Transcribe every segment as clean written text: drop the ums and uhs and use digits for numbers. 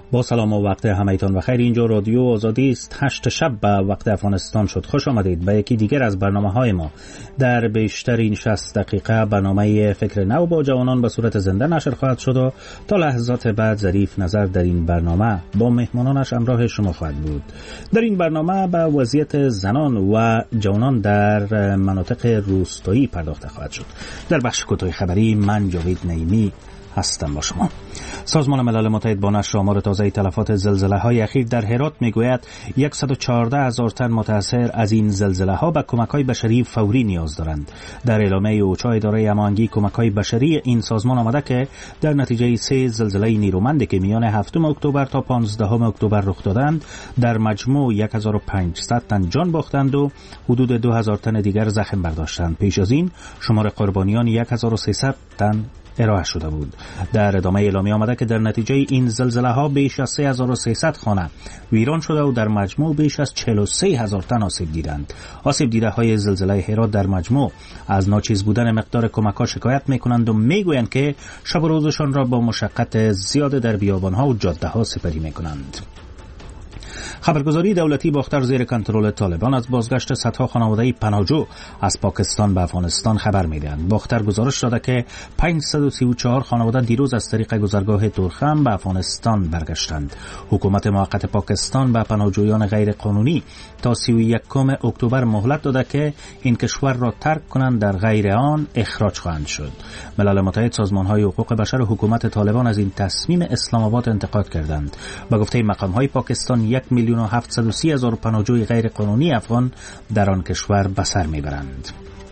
با سلام و وقت همه‌تان بخیر. اینجا رادیو آزادی است. 8 شب به وقت افغانستان شد. خوش آمدید به یکی دیگر از برنامه‌های ما. در بیشتر این 60 دقیقه برنامه فکر نو با جوانان به صورت زنده نشر خواهد شد و تا لحظات بعد ظریف نظر در این برنامه با مهمانانش همراه شما خواهد بود. در این برنامه به وضعیت زنان و جوانان در مناطق روستایی پرداخته خواهد شد. در بخش کوتاه خبری من جاوید نعیمی هستم با شما. سازمان ملل متحد با نشر آمار تازه تلفات زلزله‌های اخیر در هرات میگوید 114,000 تن متاثر از این زلزله‌ها به کمک‌های بشری فوری نیاز دارند. در اعلامیه اوچا اداره هماهنگی کمک‌های بشری این سازمان آمده که در نتیجه 3 زلزله نیرومندی که میان 7 اکتبر تا 15 اکتبر رخ دادند در مجموع 1500 تن جان باختند و حدود 2000 تن دیگر زخم برداشتند. پیش از این شمار قربانیان 1300 تن ارائه شده بود. در ادامه اعلامیه آمده که در نتیجه این زلزله ها بیش از 3300 خانه ویران شده و در مجموع بیش از 43000 تن آسیب دیدند. آسیب دیده های زلزله هرات در مجموع از ناچیز بودن مقدار کمک ها شکایت میکنند و میگویند که شب و روزشان را با مشقت زیاد در بیابان ها و جاده ها سپری میکنند. خبرگزاری دولتی باختر زیر کنترل طالبان از بازگشت صدها خانواده پناهجو از پاکستان به افغانستان خبر میدهند. باختر گزارش داده که 534 خانواده دیروز از طریق گذرگاه تورخم به افغانستان برگشتند. حکومت موقت پاکستان به پناهجویان غیر قانونی تا 31 اکتبر مهلت داده که این کشور را ترک کنند، در غیر آن اخراج خواهند شد. ملل متحد، سازمان‌های حقوق بشر و حکومت طالبان از این تصمیم اسلام آباد انتقاد کردند. به گفته مقام‌های پاکستان 1,730,000 پناهجوی غیر قانونی افغان در آن کشور به سر میبرند.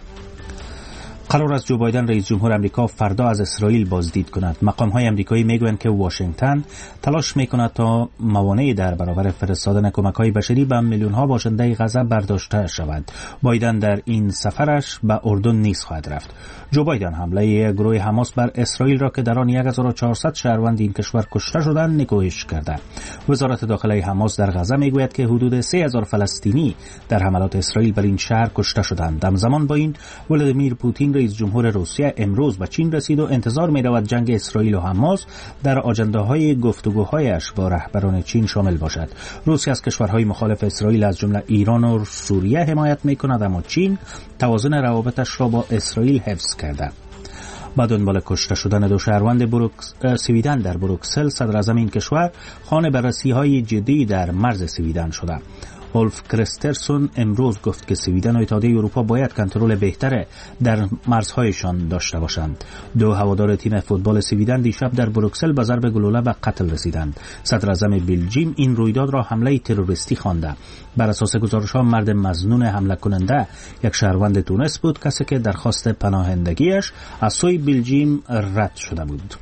قرار است جو بایدن رئیس جمهور امریکا فردا از اسرائیل بازدید کند. مقام‌های آمریکایی میگویند که واشنگتن تلاش میکند تا موانعی در برابر فرستادن کمک‌های بشری به میلیون‌ها باشنده غزه برداشته شود. بایدن در این سفرش به اردن نیز خواهد رفت. جو بایدن حمله گروه حماس بر اسرائیل را که در آن 1400 شهروند این کشور کشته شدند نکوهش کرده. وزارت داخلی حماس در غزه میگوید که حدود 3000 فلسطینی در حملات اسرائیل بر این شهر کشته شدند. همزمان با این ولادیمیر پوتین رئیس جمهور روسیه امروز به چین رسید و انتظار می‌رود جنگ اسرائیل و حماس در آجنده‌های گفتگوهایش با رهبران چین شامل باشد. روسیه از کشورهای مخالف اسرائیل از جمله ایران و سوریه حمایت می‌کند، اما چین توازن روابطش را با اسرائیل حفظ کرده. با دنبال کشته شدن 2 شهروند سویدن در بروکسل، صدر اعظم این کشور خانه بررسی‌های جدی در مرز سویدن شده. ولف کرسترسون امروز گفت که سویدن و اتحادیه اروپا باید کنترل بهتر در مرزهایشان داشته باشند. 2 هوادار تیم فوتبال سویدن دیشب در بروکسل به ضرب گلوله به قتل رسیدند. صدر اعظم بلژیم این رویداد را حمله تروریستی خوانده. بر اساس گزارش‌ها مرد مظنون حمله کننده یک شهروند تونس بود، کسی که درخواست پناهندگیش از سوی بلژیم رد شده بود.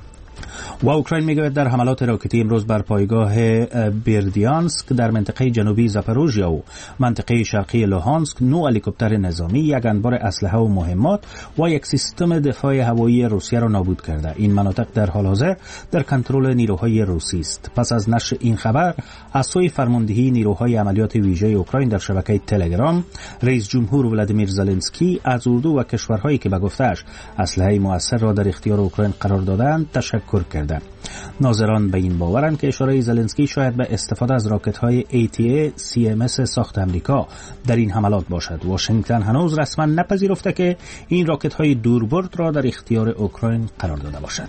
و اوکراین میگوید در حملات راکتی امروز بر پایگاه بیردیانسک در منطقه جنوبی زاپاروژیا و منطقه شرقی لوهانسک 9 هلیکوپتر نظامی، 1 انبار اسلحه و مهمات و 1 سیستم دفاع هوایی روسیه را نابود کرده. این مناطق در حال حاضر در کنترل نیروهای روسی است. پس از نشر این خبر از سوی فرماندهی نیروهای عملیات ویژه اوکراین در شبکه تلگرام، رئیس جمهور ولادیمیر زلنسکی از اردو و کشورهایی که به گفته‌اش اسلحه مؤثر را در اختیار اوکراین قرار دادند تشکر کرده. ناظران به این باورند که اشاره زلنسکی شاید به استفاده از راکت‌های ATA-CMS ساخت امریکا در این حملات باشد. واشنگتن هنوز رسما نپذیرفته که این راکت‌های دوربرد را در اختیار اوکراین قرار داده باشد.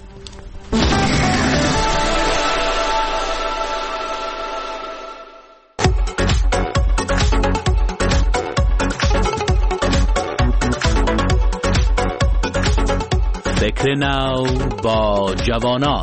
فکر نو با جوانان.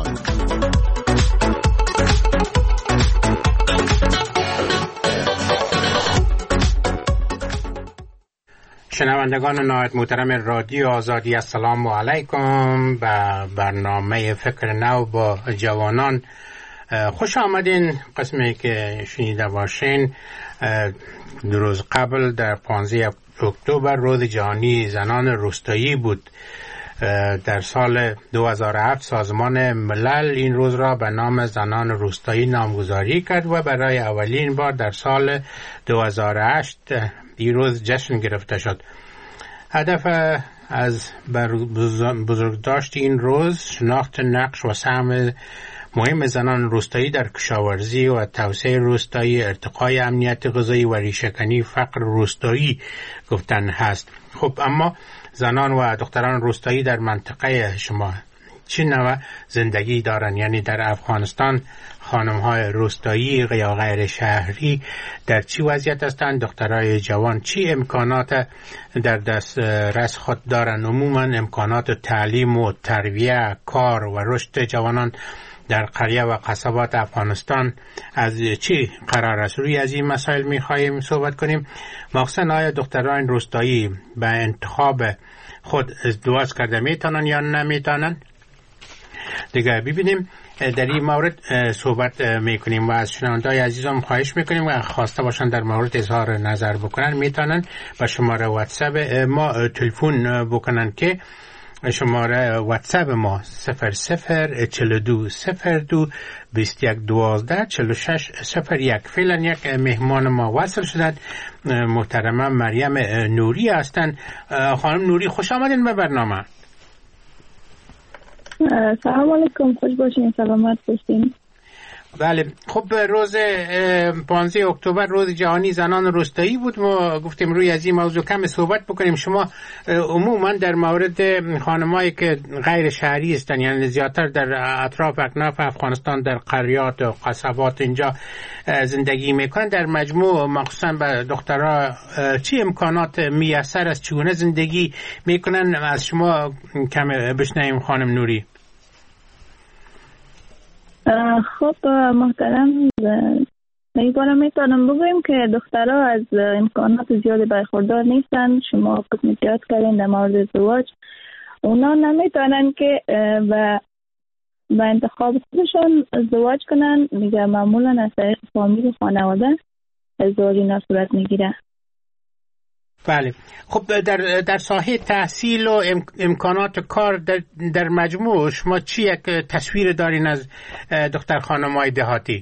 شنوندگان نهایت محترم رادیو آزادی، السلام علیکم. به برنامه فکر نو با جوانان خوش آمدین. قسمی که شنیده باشین، 2 روز قبل در 15 اکتبر روز جهانی زنان روستایی بود. در سال 2007 سازمان ملل این روز را به نام زنان روستایی نامگذاری کرد و برای اولین بار در سال 2008 این روز جشن گرفته شد. هدف از بزرگداشت این روز شناخت نقش و سهم مهم زنان روستایی در کشاورزی و توسعه روستایی، ارتقای امنیت غذایی و ریشه‌کنی فقر روستایی گفتن هست. خب اما زنان و دختران روستایی در منطقه شما چه نوع زندگی دارن؟ یعنی در افغانستان خانم‌های روستایی یا غیر شهری در چی وضعیت هستند؟ دخترای جوان چی امکانات در دسترس خود دارن؟ عموما امکانات تعلیم و تربیت، کار و رشد جوانان در قریه و قصبات افغانستان از چی قرار است؟ روی از این مسائل می‌خواهیم صحبت کنیم. مخصوصاً آیا دختران روستایی به انتخاب خود ازدواج کرده میتونن یا نمیتونن؟ دیگه ببینیم در این مورد صحبت میکنیم و از شنونده‌های عزیزم خواهش میکنیم و خواسته باشن در مورد اظهار نظر بکنن میتونن به شماره واتساپ ما تلفن بکنن که شماره واتساپ ما 00420221124601. فعلا یک مهمان ما وصل شدند، محترمه مریم نوری هستند. خانم نوری خوش آمدین به برنامه. سلام علیکم، خوش باشین، سلامت باشین. بله خب روز 15 اکتبر روز جهانی زنان روستایی بود. ما گفتیم روی از این موضوع کم صحبت بکنیم. شما عموما در مورد خانمایی که غیر شهری هستند، یعنی زیادتر در اطراف اکناف افغانستان در قریات و قصبات اینجا زندگی میکنن، در مجموع مخصوصا به دخترها چی امکانات میسر است؟ چگونه زندگی میکنن؟ از شما کم بشنویم خانم نوری. خب محترم، این باره میتونم بگویم که دخترها از امکانات زیادی برخوردار نیستن. شما کمیتیات کردین در مورد ازدواج، اونا نمیتونن که به انتخاب خودشون ازدواج کنن. میگه معمولا از طریق فامیل خانواده ازدواج اینا صورت میگیره. بله خب در ساحه تحصیل و امکانات کار در مجموع شما چی یک تصویر دارین از دختر خانم‌های دهاتی؟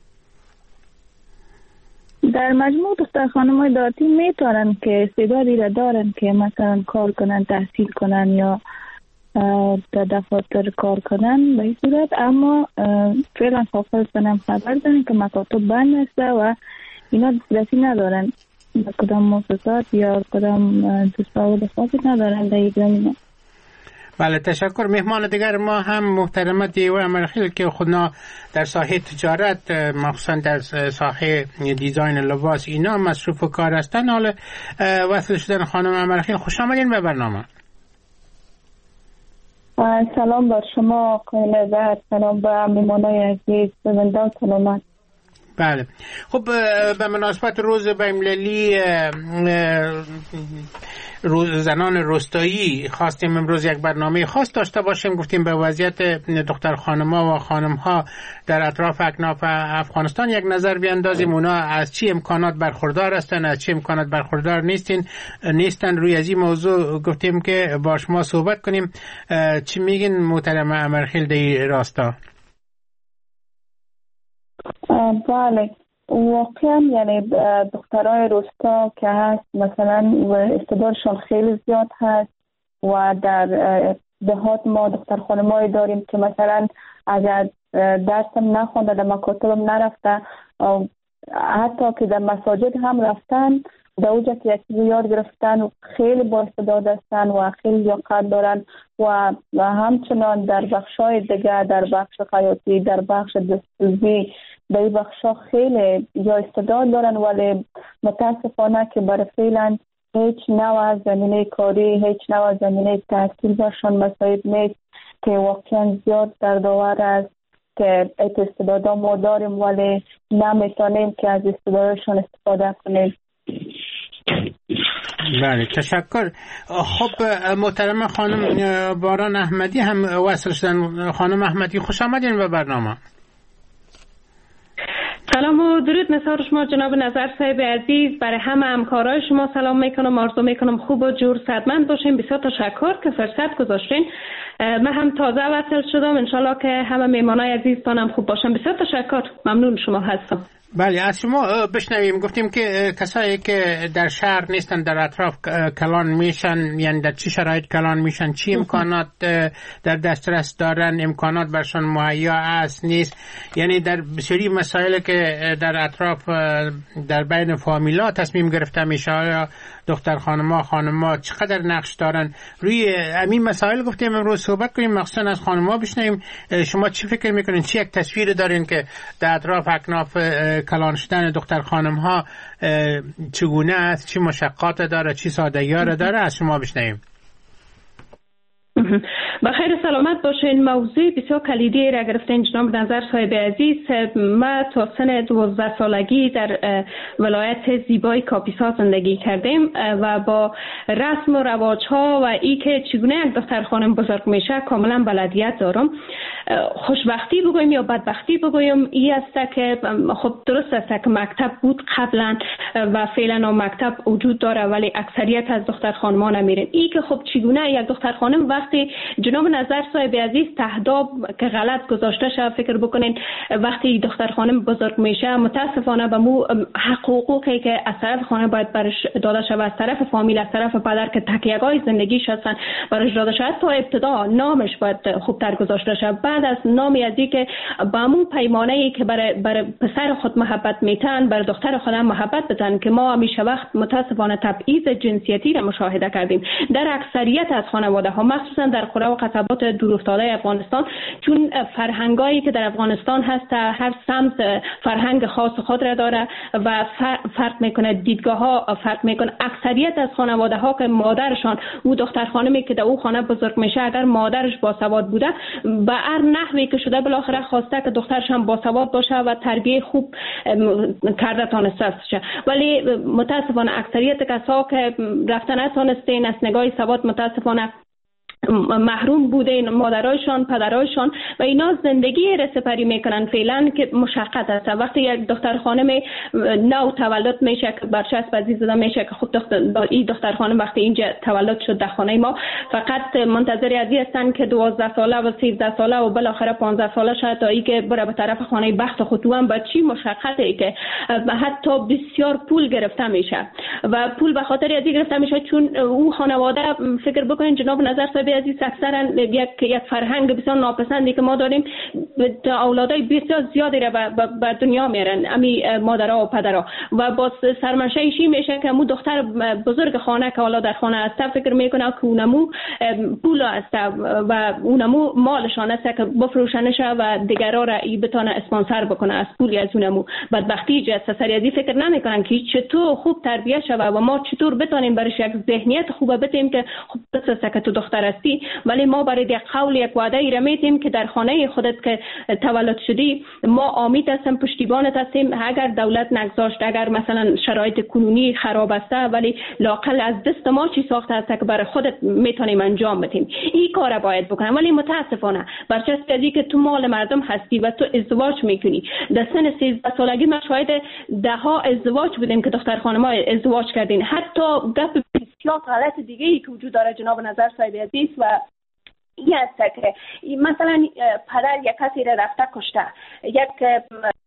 در مجموع دختر خانم‌های دهاتی میتونن که استعدادی را دارن که مثلا کار کنن، تحصیل کنن یا در دفاتر کار کنن به این صورت، اما فعلا حافظ کنم خبر دارن که مکاتب بند است و اینا دسترسی ندارن کدام مؤسسات یا کدام دستاورد خاصی ندارن در این زمینه. بله تشکر. مهمان دیگر ما هم محترمه دیوه امرخیل که خودنا در ساحه تجارت مخصوصا در ساحه دیزاین لباس اینا مصروف کار هستن. حالا وصل شدن خانم امرخیل، خوش آمدین به برنامه. سلام بر شما خانم نظر، سلام به مهمانای عزیز، زنده و سلامت. بله خب به مناسبت روز بین‌المللی روز زنان روستایی خواستیم امروز یک برنامه خاص داشته باشیم. گفتیم به وضعیت دختر خانم‌ها و خانم‌ها در اطراف اکناف افغانستان یک نظر بیاندازیم. اونا از چی امکانات برخوردار هستن، از چی امکانات برخوردار نیستن. روی از این موضوع گفتیم که با شما صحبت کنیم. چی میگین محترمه امرخیل در این راستا؟ بله واقعا یعنی دخترای روستا که هست مثلا استعدادشون خیلی زیاد هست و در دهات ما دختر خانمایی داریم که مثلا اگر درسم نخونده در مکاتبم نرفته، حتی که در مساجد هم رفتن در اوجه که یک چیزی یاد گرفتن و خیلی با استعداد هستن و خیلی لیاقت دارن و همچنان در بخشای دیگه، در بخش خیاطی، در بخش دستسوزی، در این بخشا خیلی یا استعداد دارن، ولی متاسفانه که برای فعلا هیچ نوع زمینه کاری، هیچ نوع زمینه تحصیل برشان مساعد نیست که واقعا زیاد دردآور است که استعدادا ما داریم ولی نمیتونیم که از استعدادشان استفاده کنیم. بله تشکر. خب محترم خانم باران احمدی هم وصل شدن. خانم احمدی خوش آمدین به برنامه. سلام و درود مسار شما جناب نظر صاحب عزیز. برای همه همکارای شما سلام میکنم، آرزو میکنم خوب و جور صحتمند باشین. بسیار تشکر که فرصت گذاشتین. من هم تازه وصل شدم، انشالله که همه میمانای عزیزتانم خوب باشن. بسیار تشکر، ممنون شما هستم. بله، از شما بشنویم. گفتیم که کسایی که در شهر نیستن در اطراف کلان میشن، یعنی در چه شرایط کلان میشن، چی امکانات در دسترس دارن، امکانات برشان مهیا است نیست، یعنی در بسیاری مسائل که در اطراف در بین فامیلا تصمیم گرفته میشه، یا دختر خانما چقدر نقش دارن روی همین مسائل. گفتیم امروز صحبت کنیم، مخصوصا از خانما بشنویم شما چی فکر میکنین، چی یک تصویر دارین که در اطراف اکناف کلان شدن دختر خانم ها چگونه است، چی مشقات داره، چی سادگی‌ها داره، از شما بشنویم. بخیر سلامت باشین. موضوع بسیار کلیدی را گرفتین جناب نظر صاحب عزیز. ما تا سن 12 سالگی در ولایت زیبای کاپیسا زندگی کردیم و با رسم و رواج ها و ای که چگونه یک دختر خانم بزرگ میشه کاملا بلدیت دارم. خوشبختی بگویم یا بدبختی بگویم ای است که خب درست است که مکتب بود قبلا و فعلا مکتب وجود داره، ولی اکثریت از دختر خانمان نمیرن. ای که خب چگونه یک دختر خانم وقتی جناب نظر صاحب عزیز تهداب که غلط گذاشته شد، فکر بکنین وقتی دختر خانم بزرگ میشه متاسفانه به مو حقوقی که از طرف خانه باید برش داده شود، از طرف فامیل، از طرف پدر که تکیه‌های زندگیش هستن برش داده شود، تا ابتدا نامش باید خوبتر گذاشته شود. بعد از نامی از که با مو پیمانه‌ای که برای پسر خود محبت میتن، بر دختر خودم محبت بتن، که ما همیشه وقت متاسفانه تبعیض جنسیتی را مشاهده کردیم در اکثریت از خانواده ها، مخصوصا در قرى و قصبات دورافتاده افغانستان، چون فرهنگایی که در افغانستان هست هر سمت فرهنگ خاص خود را داره و فرق میکنه، دیدگاه ها فرق میکنه. اکثریت از خانواده ها که مادرشان او دختر خانمی که در او خانه بزرگ میشه اگر مادرش باسواد بوده، به هر نحوی که شده بالاخره خواسته که دخترش هم باسواد باشه و تربیه خوب کرده تانسته شه. ولی متاسفانه اکثریت کسا که رفتن نتانستین از نگاه سواد متاسفانه محروم بودن، مادرایشان، پدرایشان و اینا زندگی رسپری میکنن فعلا که مشقت است. وقتی یک دختر خانم نو تولد میشه که برچسب عزیز زده میشه که خود این دختر خانم وقتی اینجا تولد شد در خانه ما، فقط منتظر ازی هستن که 12 ساله و 13 ساله و بالاخره 15 ساله شد تا ای که بره به طرف خانه بخت خودم با چی مشقتی که حتی بسیار پول گرفته میشه و پول به خاطر ازی گرفته میشه چون او خانواده فکر بکنین جناب نظر صاحب عزیز اکثرا یک فرهنگ بسیار ناپسندی که ما داریم، اولادای بسیار زیادی را به دنیا میارن امی مادرها و پدرها و با سرمنشه‌ایشی میشه که مو دختر بزرگ خانه که حالا در خانه است فکر میکنه که اونمو پول است و اونمو مالشان است که بفروشنش و دیگرها را بتونه اسپانسر بکنه از پولی از اونمو. بدبختی جست سریازی فکر نمیکنن که چطور خوب تربیت شوه و ما چطور بتونیم برش یک ذهنیت خوب بدیم که خب بس که تو دختر هستی، ولی ما برای یک قول یک وعده ای را میتیم که در خانه خودت که تولد شدی ما امید هستیم، پشتیبانت هستیم. اگر دولت نگذاشت، اگر مثلا شرایط کنونی خراب است، ولی لااقل از دست ما چی ساخته است که برای خودت میتونیم انجام بدیم، این کار باید بکنیم. ولی متاسفانه برچسب ازی که تو مال مردم هستی و تو ازدواج میکنی، در سن 13 سالگی ما شاهد ده ها ازدواج بودیم که دختر خانم‌ها ازدواج کردین. حتی گپ بسیار غلط دیگه ای که وجود داره جناب نظر صاحب عزیز و این است که مثلا پدر یک کسی را رفته کشته، یک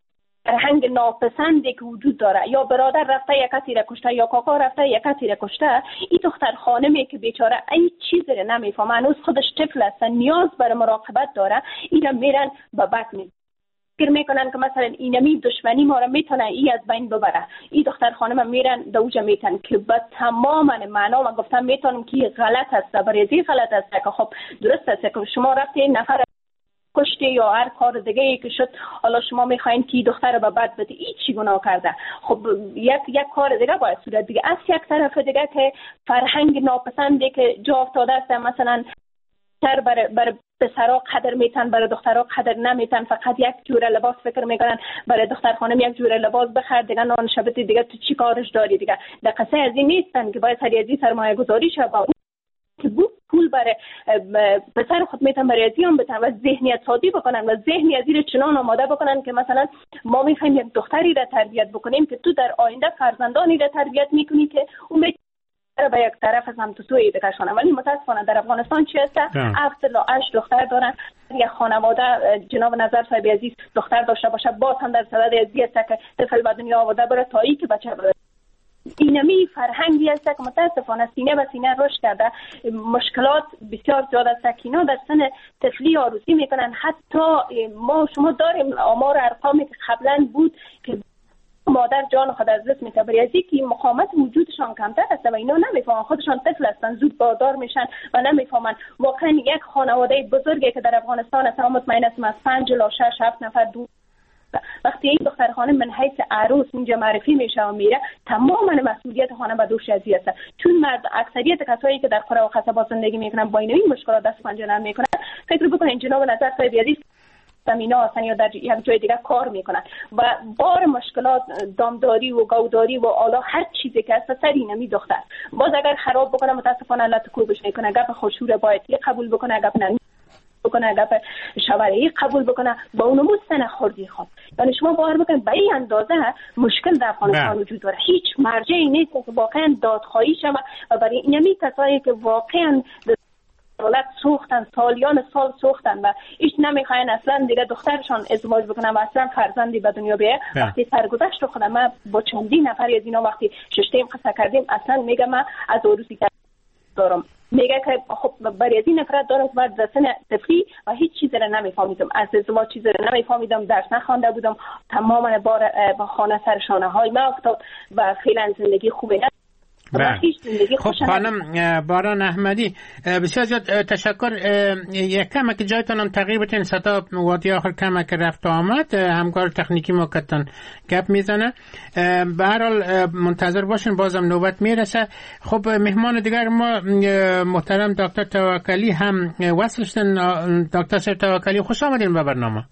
فرهنگ ناپسندی که وجود داره، یا برادر رفته یک کسی را کشته، یا کاکا رفته یک کسی را کشته، این دختر خانمی که بیچاره این چیز را نمیفهمه، هنوز خودش طفل است، نیاز بر مراقبت داره، اینا میرن به بد فکر میکنن که مثلا اینمی دشمنی ما را میتونه ای از بین ببره. این دختر خانم میرن دوجه میتن که به تمام معنا ما گفتم میتونم که غلط است، برای غلط است که خب درست است که شما رفتی نفر کشتی یا هر کار دیگه ای که شد، حالا شما میخواین که دختر به بد بده، این چی گناه کرده؟ خب یک کار دیگه باید صورت دیگه. از یک طرف دیگه که فرهنگ ناپسندی که جا افتاده است، مثلا برای پسرها قدر میتن، برای دخترها قدر نمیتن، فقط یک جوره لباس فکر میکنن برای دختر خانم یک جوره لباس بخر دیگه نان شبت دیگه تو چی کارش داری دیگه. دقیقه از این نیستن که باید سریعی سرمایه گذاری شه با که پول برای پسر خود میتن برای ازیان بتن و ذهنیت سازی بکنن و ذهنی از این چنان آماده بکنن که مثلا ما میخوایم یک دختری را تربیت بکنیم که تو در آینده فرزندانی را تربیت میکنی که اون به یک طرف از هم توی بکشانم. ولی متاسفانه در افغانستان چی هست؟ 7 تا 8 دختر دارن. یک خانواده جناب نظر صاحب عزیز دختر داشته باشه باز هم در صدد ازدی است که طفل به دنیا آورده بره تا ای که بچه بره. اینمی فرهنگی است که متاسفانه سینه به سینه رشد کرده. مشکلات بسیار زیاد است که اینا در سن طفلی عروسی میکنن. حتی ما شما داریم آمار ارقامی که قبلا بود که مادر جان خود از دست میده برای اینکه مقاومت وجودشان کمتر است و اینا نمیفهمن خودشان طفل هستن زود باردار میشن و نمیفهمن. واقعا یک خانواده بزرگی که در افغانستان است مطمئن است از 5 الی 6 7 نفر دو وقتی این دختر خانم من حیث عروس اینجا معرفی میشه و میره تماما مسئولیت خانم به دوش ازی است. چون مرد اکثریت کسایی که در قرى و قصبات زندگی میکنن با این مشکلات دست پنجه نرم میکنن. فکر بکنین جناب نظر صاحب عزیز زمینه هستن یا در یک جای دیگه کار میکنن و بار مشکلات دامداری و گوداری و الا هر چیزی که هست سر اینمی دختر باز اگر خراب بکنه متاسفانه لط کوبش میکنه. گپ خوشور باید قبول بکنه، گپ نمی بکنه، گپ شوارعی قبول بکنه با اونمو سن خوردی خواب. یعنی شما باور بکنید به این اندازه مشکل در افغانستان وجود داره. هیچ مرجعی نیست که واقعا دادخواهی شود و برای اینمی کسایی که واقعا دولت سوختن سالیان سال سوختن و هیچ نمیخواین اصلا دیگه دخترشان ازدواج بکنن و اصلا فرزندی به دنیا بیاره. وقتی سرگذشت خودم من با چندین نفر از اینا وقتی ششتیم قصه کردیم اصلا میگم من از عروسی دارم میگه که خب برای از این نفرت دارم که بعد سن طفلی و هیچ چیزی را نمیفهمیدم از ازدواج چیزی را نمیفهمیدم درس نخوانده بودم تماما بار با خانه سر شانه های ما افتاد و فعلا زندگی خوبه نه. خب خانم باران احمدی بسیار زیاد تشکر. یک کمک جایتان تغییر بتین ستا وادی آخر کمک رفت آمد همکار تکنیکی ما کتن گپ میزنه. به هر حال منتظر باشین بازم نوبت میرسه. خب مهمان دیگر ما محترم دکتر توکلی هم وصل شدن. دکتر توکلی خوش آمدین به برنامه.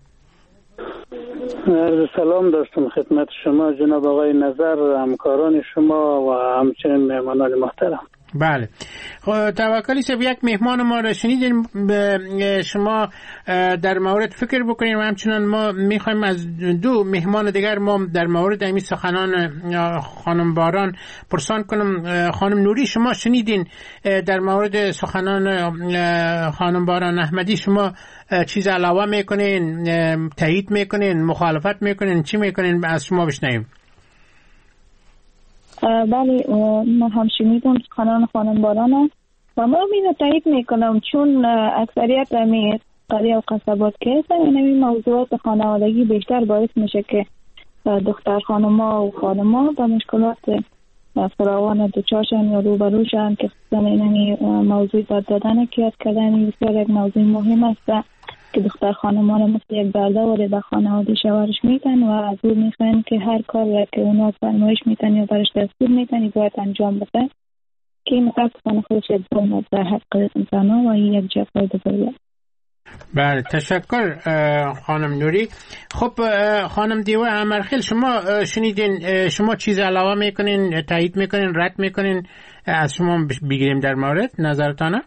سلام داشتم خدمت شما جناب آقای نظر همکاران شما و همچنین مهمانان محترم. بله خب توکلی صاحب یک مهمان ما را شنیدین. شما در مورد فکر بکنین و همچنان ما میخوایم از دو مهمان دیگر ما در مورد این سخنان خانم باران پرسان کنم. خانم نوری شما شنیدین در مورد سخنان خانم باران احمدی شما چیز علاوه میکنین، تایید میکنین، مخالفت میکنین، چی میکنین از شما بشنویم؟ بله ما هم شنیدم خانم باران و ما اینو تایید میکنم چون اکثریت امی قریه و قصبات که هستن این موضوعات خانوادگی بیشتر باعث میشه که دختر خانما و خانما با مشکلات فراوان دوچارشن یا روبروشن که خصوصا این موضوع داد دادن که یاد کردن بسیار یک موضوع مهم است که دختر خانمان مثل یک برده وارد به خانواده شوهرش میتن و از او میخواین که هر کار که اونا فرمایش میتن یا برش دستور میتن باید انجام بده که این متاسفانه خودش یک ظلم در حق انسان و یک جفای بزرگ. بله تشکر خانم نوری. خب خانم دیوه امرخیل شما شنیدین شما چیز علاوه میکنین، تایید میکنین، رد میکنین؟ از شما بگیریم در مورد نظرتانه.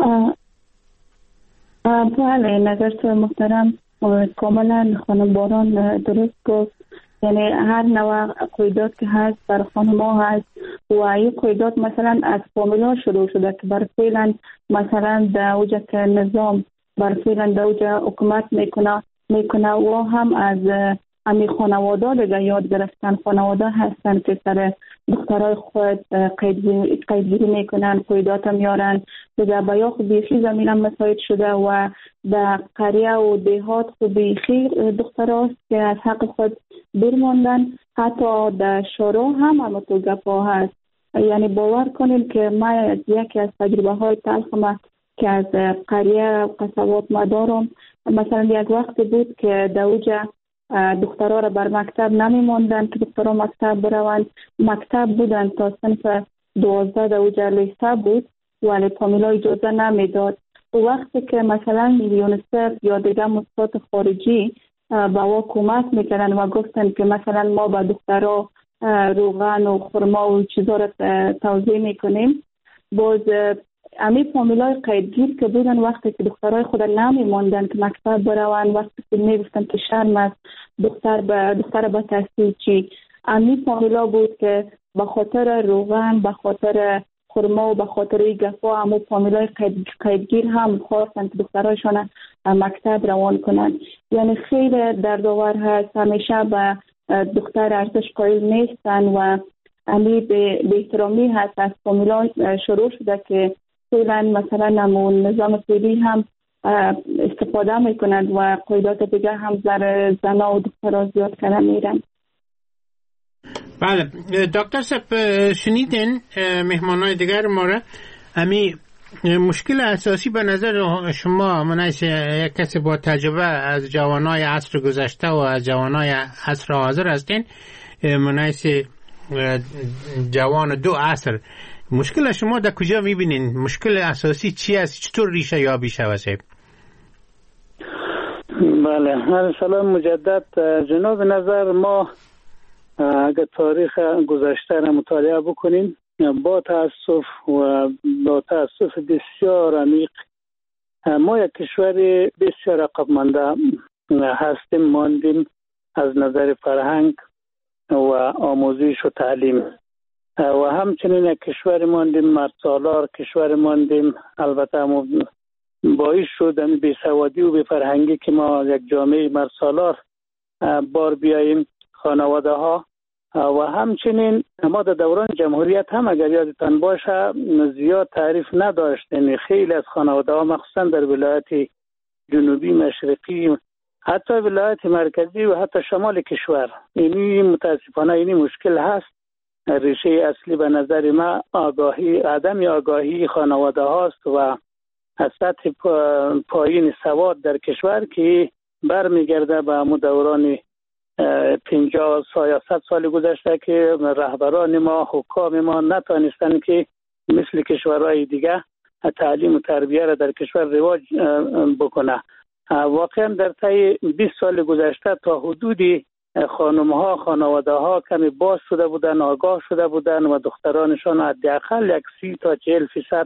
بله نظرت محترم کاملا خانم باران درست گفت. یعنی هر نوع قیدات که هست بر خانم‌ها هست و این قیدات مثلا از فامیلا شروع شده که بر فعلا مثلا در اوجه که نظام بر فعلا در اوجه حکومت میکنه و هم از امی خانواده دیگه یاد گرفتن. خانواده هستن که سر دخترای خود قیدگیری میکنن، قیدات میارن دیگه بیا خود بیخی زمین هم مساعد شده و در قریه و دیهات خود بیخی دختراست که از حق خود برماندن. حتی در شورا هم همتو گفا هست. یعنی باور کنیم که ما یکی از تجربه های تلخ ما که از قریه و قصبات ما دارم مثلا یک وقت بود که در اوجه دخترها را بر مکتب نمی ماندن که دخترها مکتب بروند. مکتب بودن تا صنف 12 در اوجه لیسه بود ولی فامیلا اجازه نمی داد. وقتی که مثلا یونیسف یا دیگه مؤسسات خارجی با او کمک میکردن و گفتن که مثلا ما با دخترها روغن و خرما و چیزا را توزیع میکنیم، باز امی فامیلای قیدگیر که بودن وقتی که دخترای خود نمی ماندن که مکتب بروند، وقتی که میگفتن که شرم است دختر با تحصیل چی، امی فامیلا بود که به خاطر روغن، به خاطر خرما و به خاطر گفا همو فامیلای قیدگیر هم خواستن که دخترایشان مکتب روان کنند. یعنی خیلی دردآور هست، همیشه به دختر ارزش قائل نیستن و امی به احترامی هست از فامیلان شروع شده که فعلا مثلا همون نظام فعلی هم استفاده میکنند و قیدات دیگه هم در زنا و دخترها زیاد کردن میرن. بله دکتر صاحب شنیدین مهمانای دیگر ما را، امی مشکل اساسی به نظر شما منعکس یک کسی با تجربه از جوانای عصر گذشته و از جوانای عصر حاضر هستین، منعکس جوان دو عصر، مشکل شما در کجا میبینین؟ مشکل اساسی چی است؟ چطور ریشه یابی شود؟ بله هر سلام مجدد جناب. نظر ما اگر تاریخ گذشته را مطالعه بکنیم با تاسف و با تاسف بسیار عمیق ما یک کشور بسیار عقب مانده هستیم، ماندیم از نظر فرهنگ و آموزش و تعلیم و همچنین یک کشور ماندیم مردسالار، کشور ماندیم البته باعث شد بیسوادی و بیفرهنگی که ما یک جامعه مردسالار بار بیاییم خانواده ها و همچنین ما در دوران جمهوریت هم اگر یادتان باشه زیاد تعریف نداشت. یعنی خیلی از خانواده ها مخصوصا در ولایت جنوبی مشرقی حتی ولایت مرکزی و حتی شمال کشور اینی متاسفانه اینی مشکل هست. ریشه اصلی به نظر ما آگاهی، عدم آگاهی خانواده هاست و از سطح پایین سواد در کشور که برمیگرده به دوران 50 یا 100 سال گذشته که رهبران ما، حکام ما نتانستند که مثل کشورهای دیگه تعلیم و تربیه را در کشور رواج بکنه. واقعا در طی 20 سال گذشته تا حدودی خانم ها، خانواده ها کمی باز شده بودن، آگاه شده بودن و دخترانشان حداقل 30 تا 40%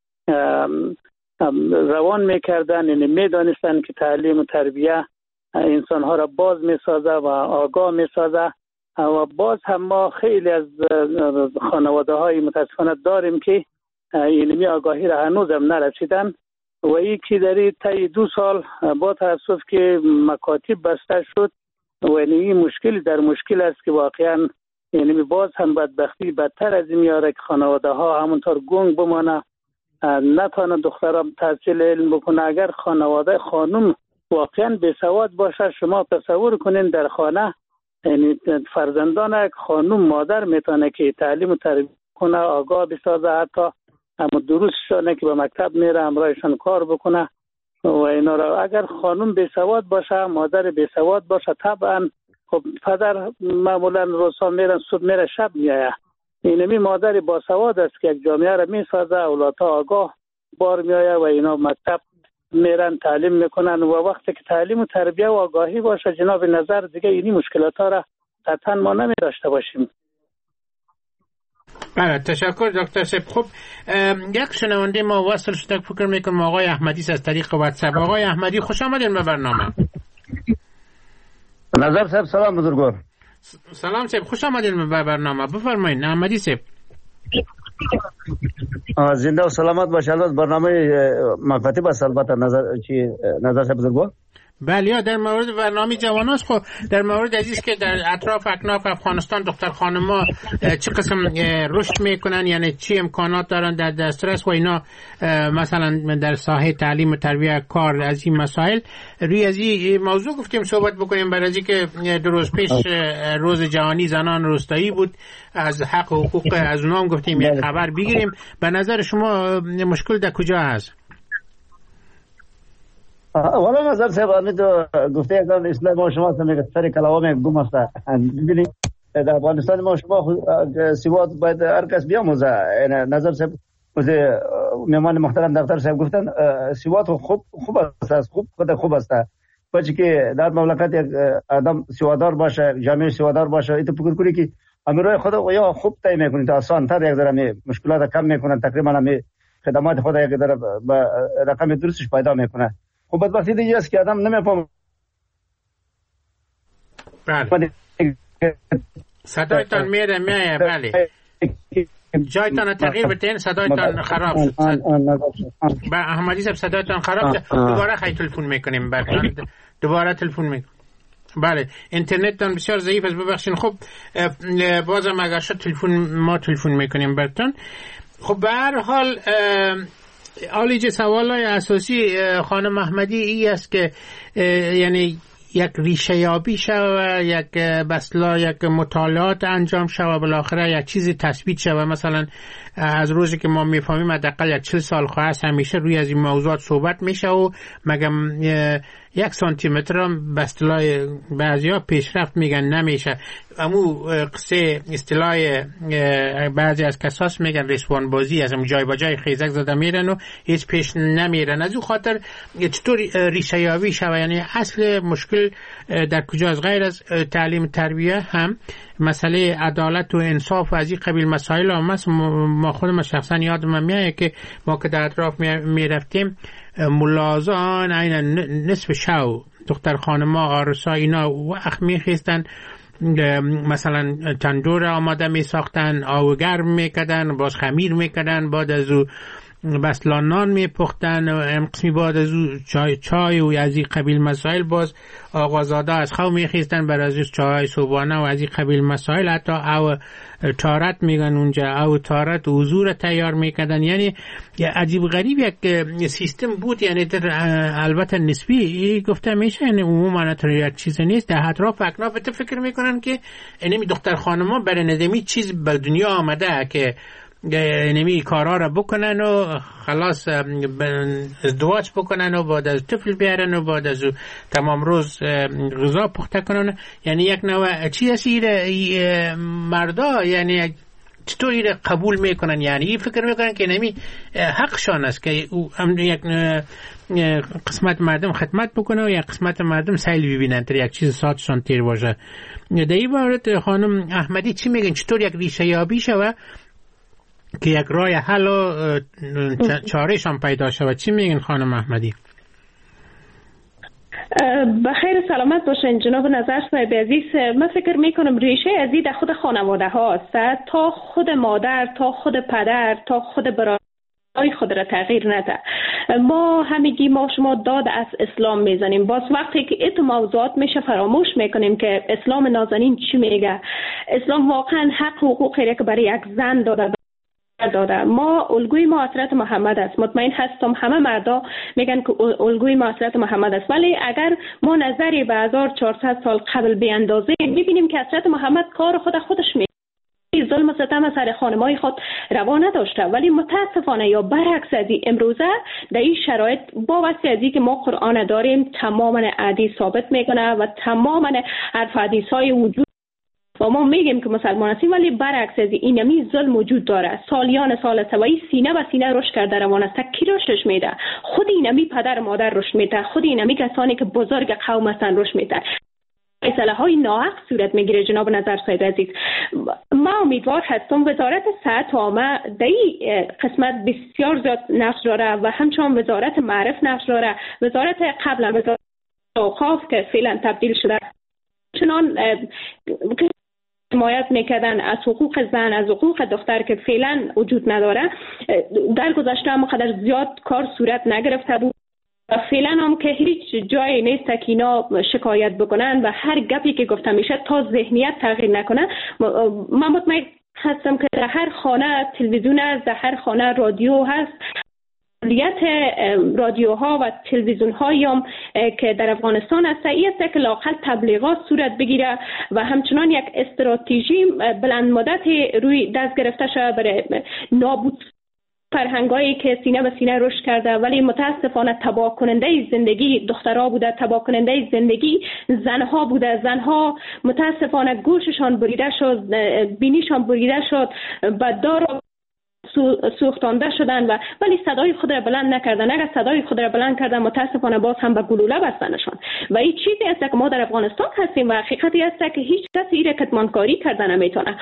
روان میکردن. یعنی میدانستن که تعلیم و تربیه انسان ها را باز میسازه و آگاه میسازه و باز هم ما خیلی از خانواده های متاسفانه داریم که این آگاهی را هنوز هم نرسیدن و یکی در طی 2 سال با تاسف که مکاتب بسته شد و این مشکل در مشکل است که واقعا یعنی باز هم بدبختی بدتر از این میاره که خانواده ها همونطور گنگ بمانه، نتانه دخترم تحصیل علم بکنه. اگر خانواده خانم واقعا بیسواد باشه، شما تصور کنین در خانه یعنی فرزندان یک خانم مادر میتونه که تعلیم و تربیت کنه، آگاه بسازه، حتی اما دروسشانه که به مکتب میره همراهشان کار بکنه و اینا را. اگر خانم بیسواد باشه، مادر بیسواد باشه، طبعا خب پدر معمولا روزها میرن صبح میره شب میایه. اینمی مادر باسواد است که یک جامعه را میسازه، اولادها آگاه بار میایه و اینا مکتب میرن تعلیم میکنن و وقتی که تعلیم و تربیه و آگاهی باشه جناب نظر دیگه اینی مشکلات ها را قطعا ما نمی داشته باشیم. بله تشکر دکتر صاحب. خب یک شنونده ما وصل شده، فکر میکنم آقای احمدی از طریق واتساپ. آقای احمدی خوش آمدین به برنامه. نظر صاحب سلام بزرگوار. سلام صاحب، خوش آمدین به برنامه. بفرمایید احمدی صاحب. زنده و سلامت باشه. البته برنامه مکاتب است البته نظر صاحب بزرگوار. بله در مورد برنامه جواناست. خب در مورد عزیز که در اطراف اکناف افغانستان دختر خانم‌ها چه قسم رشد میکنن، یعنی چی امکانات دارن در دسترس و اینا، مثلا در ساحه تعلیم و تربیه، کار، از این مسائل روی از این موضوع گفتیم صحبت بکنیم. برای اینکه 2 روز پیش روز جهانی زنان روستایی بود، از حق و حقوق از اونها هم گفتیم یک خبر بگیریم. به نظر شما مشکل در کجا هست؟ والا نظر صاحب همین تو گفته اگر اسلام ما شما سمیگه سر کلاوام گم است. ببینید در افغانستان ما شما سواد باید هر کس بیاموزه. نظر صاحب مهمان محترم دکتر صاحب گفتن سواد خوب است، خوب است. بچه که در مملکت یک آدم سوادار باشه، جامعه سوادار باشه، ایت فکر کنی که امیرای خود یا خوب تعیین میکنید، آسان تر یک ذره مشکلات کم میکنن، تقریبا همه خدمات خود یک ذره با رقم درستش پیدا میکنه. خب بدبختی دیگه است که آدم نمیفهمه. بله صدایتان میره. بله جایتان تغییر بدین، صدایتان خراب شد. با احمدی صاحب صدایتان خراب شد. دوباره خیلی تلفن میکنیم براتون. دوباره تلفن میکنیم. بله اینترنتتان بسیار ضعیف است، ببخشید. خب بازم اگر شد ما تلفن میکنیم براتون. خب به هر حال آلیج سوالای اساسی خانم احمدی ای است که یعنی یک ریشه یابی شوه، یک بسلا یک مطالعات انجام شوه، بالاخره یک چیزی تثبیت شوه. مثلا از روزی که ما میفهمیم حداقل 40 سال خواهد همیشه روی از این موضوعات صحبت میشه و مگم 1 سانتیمتر هم بسلای بعضیا پیشرفت میگن نمیشه. امو قصه اصطلاح بعضی از کساس میگن رسوان بازی، از اون جای با جای خیزک زده میرن و هیچ پیش نمیرن. از اون خاطر چطور ریشه یابی شوه، یعنی اصل مشکل در کجا از غیر از تعلیم تربیه هم مسئله عدالت و انصاف و از این قبیل مسائل هم است. ما خودم شخصا یادم میاد که ما که در اطراف میرفتیم ملازان این نصف شو دختر خانما عروسا اینا وقت میخیستن، مثلا تندور آماده می ساختن، آب گرم میکردن، باز خمیر میکردن، بعد از او بسلانان میپختن، قسمی بعد از او چای و از این قبیل مسائل. باز آقازاده از خو میخیستن بر از چای صبحانه و از این قبیل مسائل. حتی او تارت میگن اونجا، او تارت حضور تیار میکردن. یعنی عجیب غریب یک سیستم بود، یعنی در البته نسبی گفته میشه، یعنی عموما یک چیز نیست. در اطراف اکناف فکر میکنن که اینمی دختر خانما برای ندمی چیز به دنیا آمده که نمی کارا را بکنن و خلاص ازدواج بکنن و بعد از طفل بیارن و بعد از تمام روز غذا پخته کنن. یعنی یک نوع چی اسیر مردا، یعنی چطور ایره قبول میکنن، یعنی فکر میکنن که نمی حقشان است که یک قسمت مردم خدمت بکنه و یک قسمت مردم سیل ببینن تا یک چیز ساعتشان تیر باشه. در این باره خانم احمدی چی میگن، چطور یک ریشه یابی شوه که یک راه حل و چارهش هم پیدا شود؟ چی میگن خانم احمدی؟ بخیر سلامت باشین جناب نظر صاحب عزیز. من فکر میکنم ریشه ازی در خود خانواده هاست، تا خود مادر، تا خود پدر، تا خود برای خود را تغییر نده. ما همگی ما شما داد از اسلام میزنیم، باز وقتی که ایت موضوعات میشه فراموش میکنیم که اسلام نازنین چی میگه. اسلام واقعا حق و حقوقی که برای یک زن داده. ما الگوی ما حضرت محمد است. مطمئن هستم همه مردا میگن که الگوی ما حضرت محمد است، ولی اگر ما نظری به 1400 سال قبل بیاندازیم میبینیم که حضرت محمد کار خودش میکنه، ظلم و ستم سر خانمای خود روا نداشته. ولی متاسفانه یا برعکس از امروزه در این شرایط با واسطه از که ما قرآن داریم تماما حدیث ثابت میکنه و تماما حرف حدیثای وجود و ما میگیم که مسلمان هستیم، ولی برعکس از اینمی ظلم وجود داره. سالیان سال سوایی سینه به سینه رشد کرده روان است. کی رشدش میده؟ خود اینمی پدر مادر رشد میده، خود اینمی کسانی که بزرگ قوم هستن رشد میده. مسئله های ناحق صورت میگیره. جناب نظر صاحب عزیز، ما امیدوار هستم وزارت صحت عامه در این قسمت بسیار زیاد نقش داره و همچنان وزارت معرف نقش داره. وزارت قبلا وزارت اوقاف که فعلا تبدیل شده چنان حمایت میکردن از حقوق زن، از حقوق دختر که فعلا وجود نداره. در گذشته هم قدر زیاد کار صورت نگرفته بود و فعلا هم که هیچ جایی نیست که اینا شکایت بکنن و هر گپی که گفته میشه تا ذهنیت تغییر نکنه. من مطمئن هستم که در هر خانه تلویزیون است، در هر خانه رادیو هست. مسئولیت رادیوها و تلویزیون هایی هم که در افغانستان است این است که لااقل تبلیغات صورت بگیره و همچنان یک استراتژی بلند مدت روی دست گرفته شده برای نابود فرهنگایی که سینه به سینه رشد کرده، ولی متاسفانه تباه کننده زندگی دخترها بوده، تباه کننده زندگی زنها بوده. زنها متاسفانه گوششان بریده شد، بینیشان بریده شد، بددار سوختانده شدن و ولی صدای خود را بلند نکردن. اگر صدای خود را بلند کردن متاسفانه باز هم به گلوله بستنشان و این چیزی است که ما در افغانستان هستیم و حقیقتی است که هیچ کسی این را کتمانکاری کردن نمیتونه.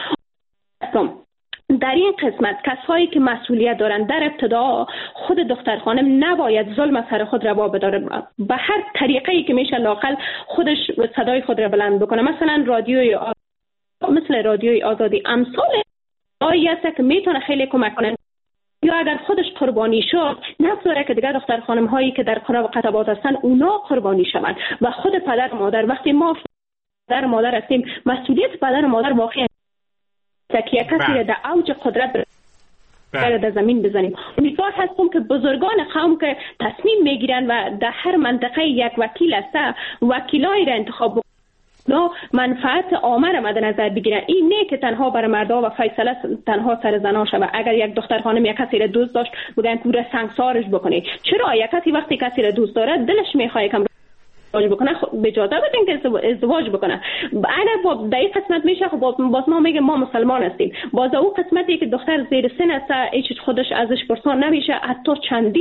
در این قسمت کسایی که مسئولیت دارند در ابتدا خود دختر خانم نباید ظلم سر خود روا بداره، به هر طریقه‌ای که میشه لااقل خودش صدای خود را بلند بکنه. مثلا رادیوی مثل رادیوی آزادی امثال است که میتونه خیلی کمک کنه. یا اگر خودش قربانی شد نذاره که دیگر دختر خانم هایی که در قرا و قطبات هستن اونا قربانی شوند و خود پدر و مادر. وقتی ما پدر و مادر هستیم مسئولیت پدر و مادر واقعا که کسی در اوج قدرت در زمین بزنیم. امیدوار هستم که بزرگان قوم که تصمیم میگیرن و در هر منطقه یک وکیل است وکیلای را انتخاب نو منفعت عامه را مد نظر بگیرن. این نه که تنها برای مردا و فیصله تنها سر زنا شود. اگر یک دختر خانم یک کسی را دوست داشت بگن پورا سنگسارش بکنه. چرا یک کسی وقتی کسی را دوست داره دلش میخواد کم ازدواج بکنه اجازه بدین که ازدواج بکنه. اگر با در این قسمت میشه خب باز ما میگه ما مسلمان هستیم. باز او قسمتی که دختر زیر سن است هیچ خودش ازش پرسان نمیشه. حتی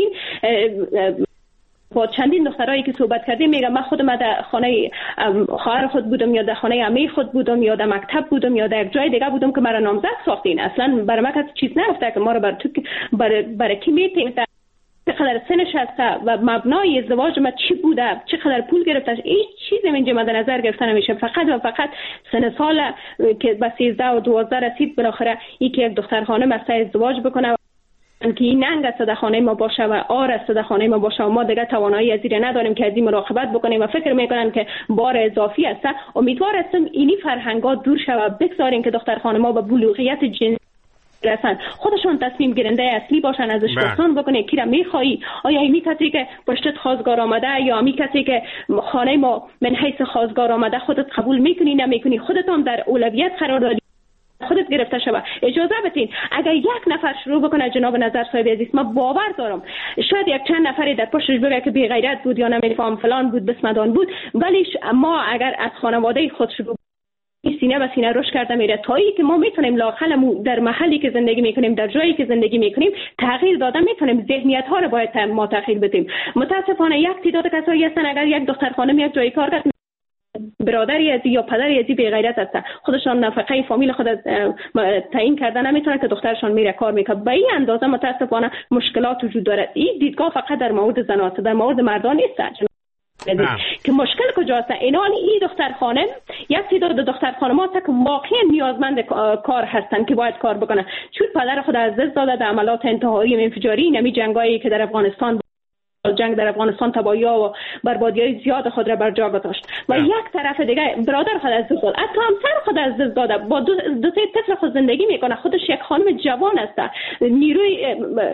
چندین دخترایی که صحبت کردیم میگم من خودم در خانه خواهر خود بودم یا در خانه عمه خود بودم یا در مکتب بودم یا در یک جای دیگه بودم که مرا نامزد ساختین. اصلا برای من کسی چیز نگفته که ما رو برای کی میتیم چقدر سنش هست و مبنای ازدواج ما چی بوده چقدر پول گرفته. هیچ چیزی اینجا مد نظر گرفته نمیشه. فقط و فقط سن سال که به 13 و 12 رسید بالاخره یکی یک دختر خانم است ازدواج بکنه که این ننگ است در خانه ما باشه و آر است در خانه ما باشه و ما دیگه توانایی از این نداریم که از این مراقبت بکنیم و فکر میکنن که بار اضافی است. امیدوار هستم اینی فرهنگا دور شود. بگذاریم که دختر خانم‌ها به بلوغیت جنسی رسن. خودشون تصمیم گیرنده اصلی باشن. ازش پرسان بکنه کی را میخوایی. آیا این کسی که پشتت خواستگار آمده یا این کسی که خانه ما من حیث خواستگار آمده خودت قبول میکنی نمیکنی. خودت هم در اولویت قرار دادی خودت گرفته شود. اجازه بدین اگر یک نفر شروع بکنه جناب نظر صاحب عزیز ما باور دارم شاید یک چند نفری در پشتش بگه که بی غیرت بود یا نمیفهم فلان بود بسمدان بود. ولی ما اگر از خانواده خود شروع سینه به سینه روش کرده میره تایی که ما میتونیم لااقل در محلی که زندگی میکنیم در جایی که زندگی میکنیم تغییر داده میتونیم. ذهنیت ها رو باید ما تغییر بدیم. متاسفانه یک تعداد کسایی هستن اگر یک دختر خانم یک جایی کار کرد برادری ازی یا پدری ازی بی غیرت هستن خودشان نفقه فامیل خود تعیین کرده نمیتونه که دخترشان میره کار میکنه. به این اندازه متاسفانه مشکلات وجود داره. این دیدگاه فقط در مورد زنات در مورد مردان نیست که مشکل کجاست. این دختر خانم یک تعداد دختر خانم‌ها که واقعا نیازمند کار هستن که باید کار بکنن چون پدر خود از دست داده در عملات انتحاری و انفجاری نمی جنگایی که در افغانستان جنگ در افغانستان تباهی‌ها و بربادی‌های زیاد خود را بر جا گذاشت و یک طرف دیگه برادر خود از دست داد. حتی همسر خود از دست داده با دو سه طفل خود زندگی میکنه. خودش یک خانم جوان است. نیروی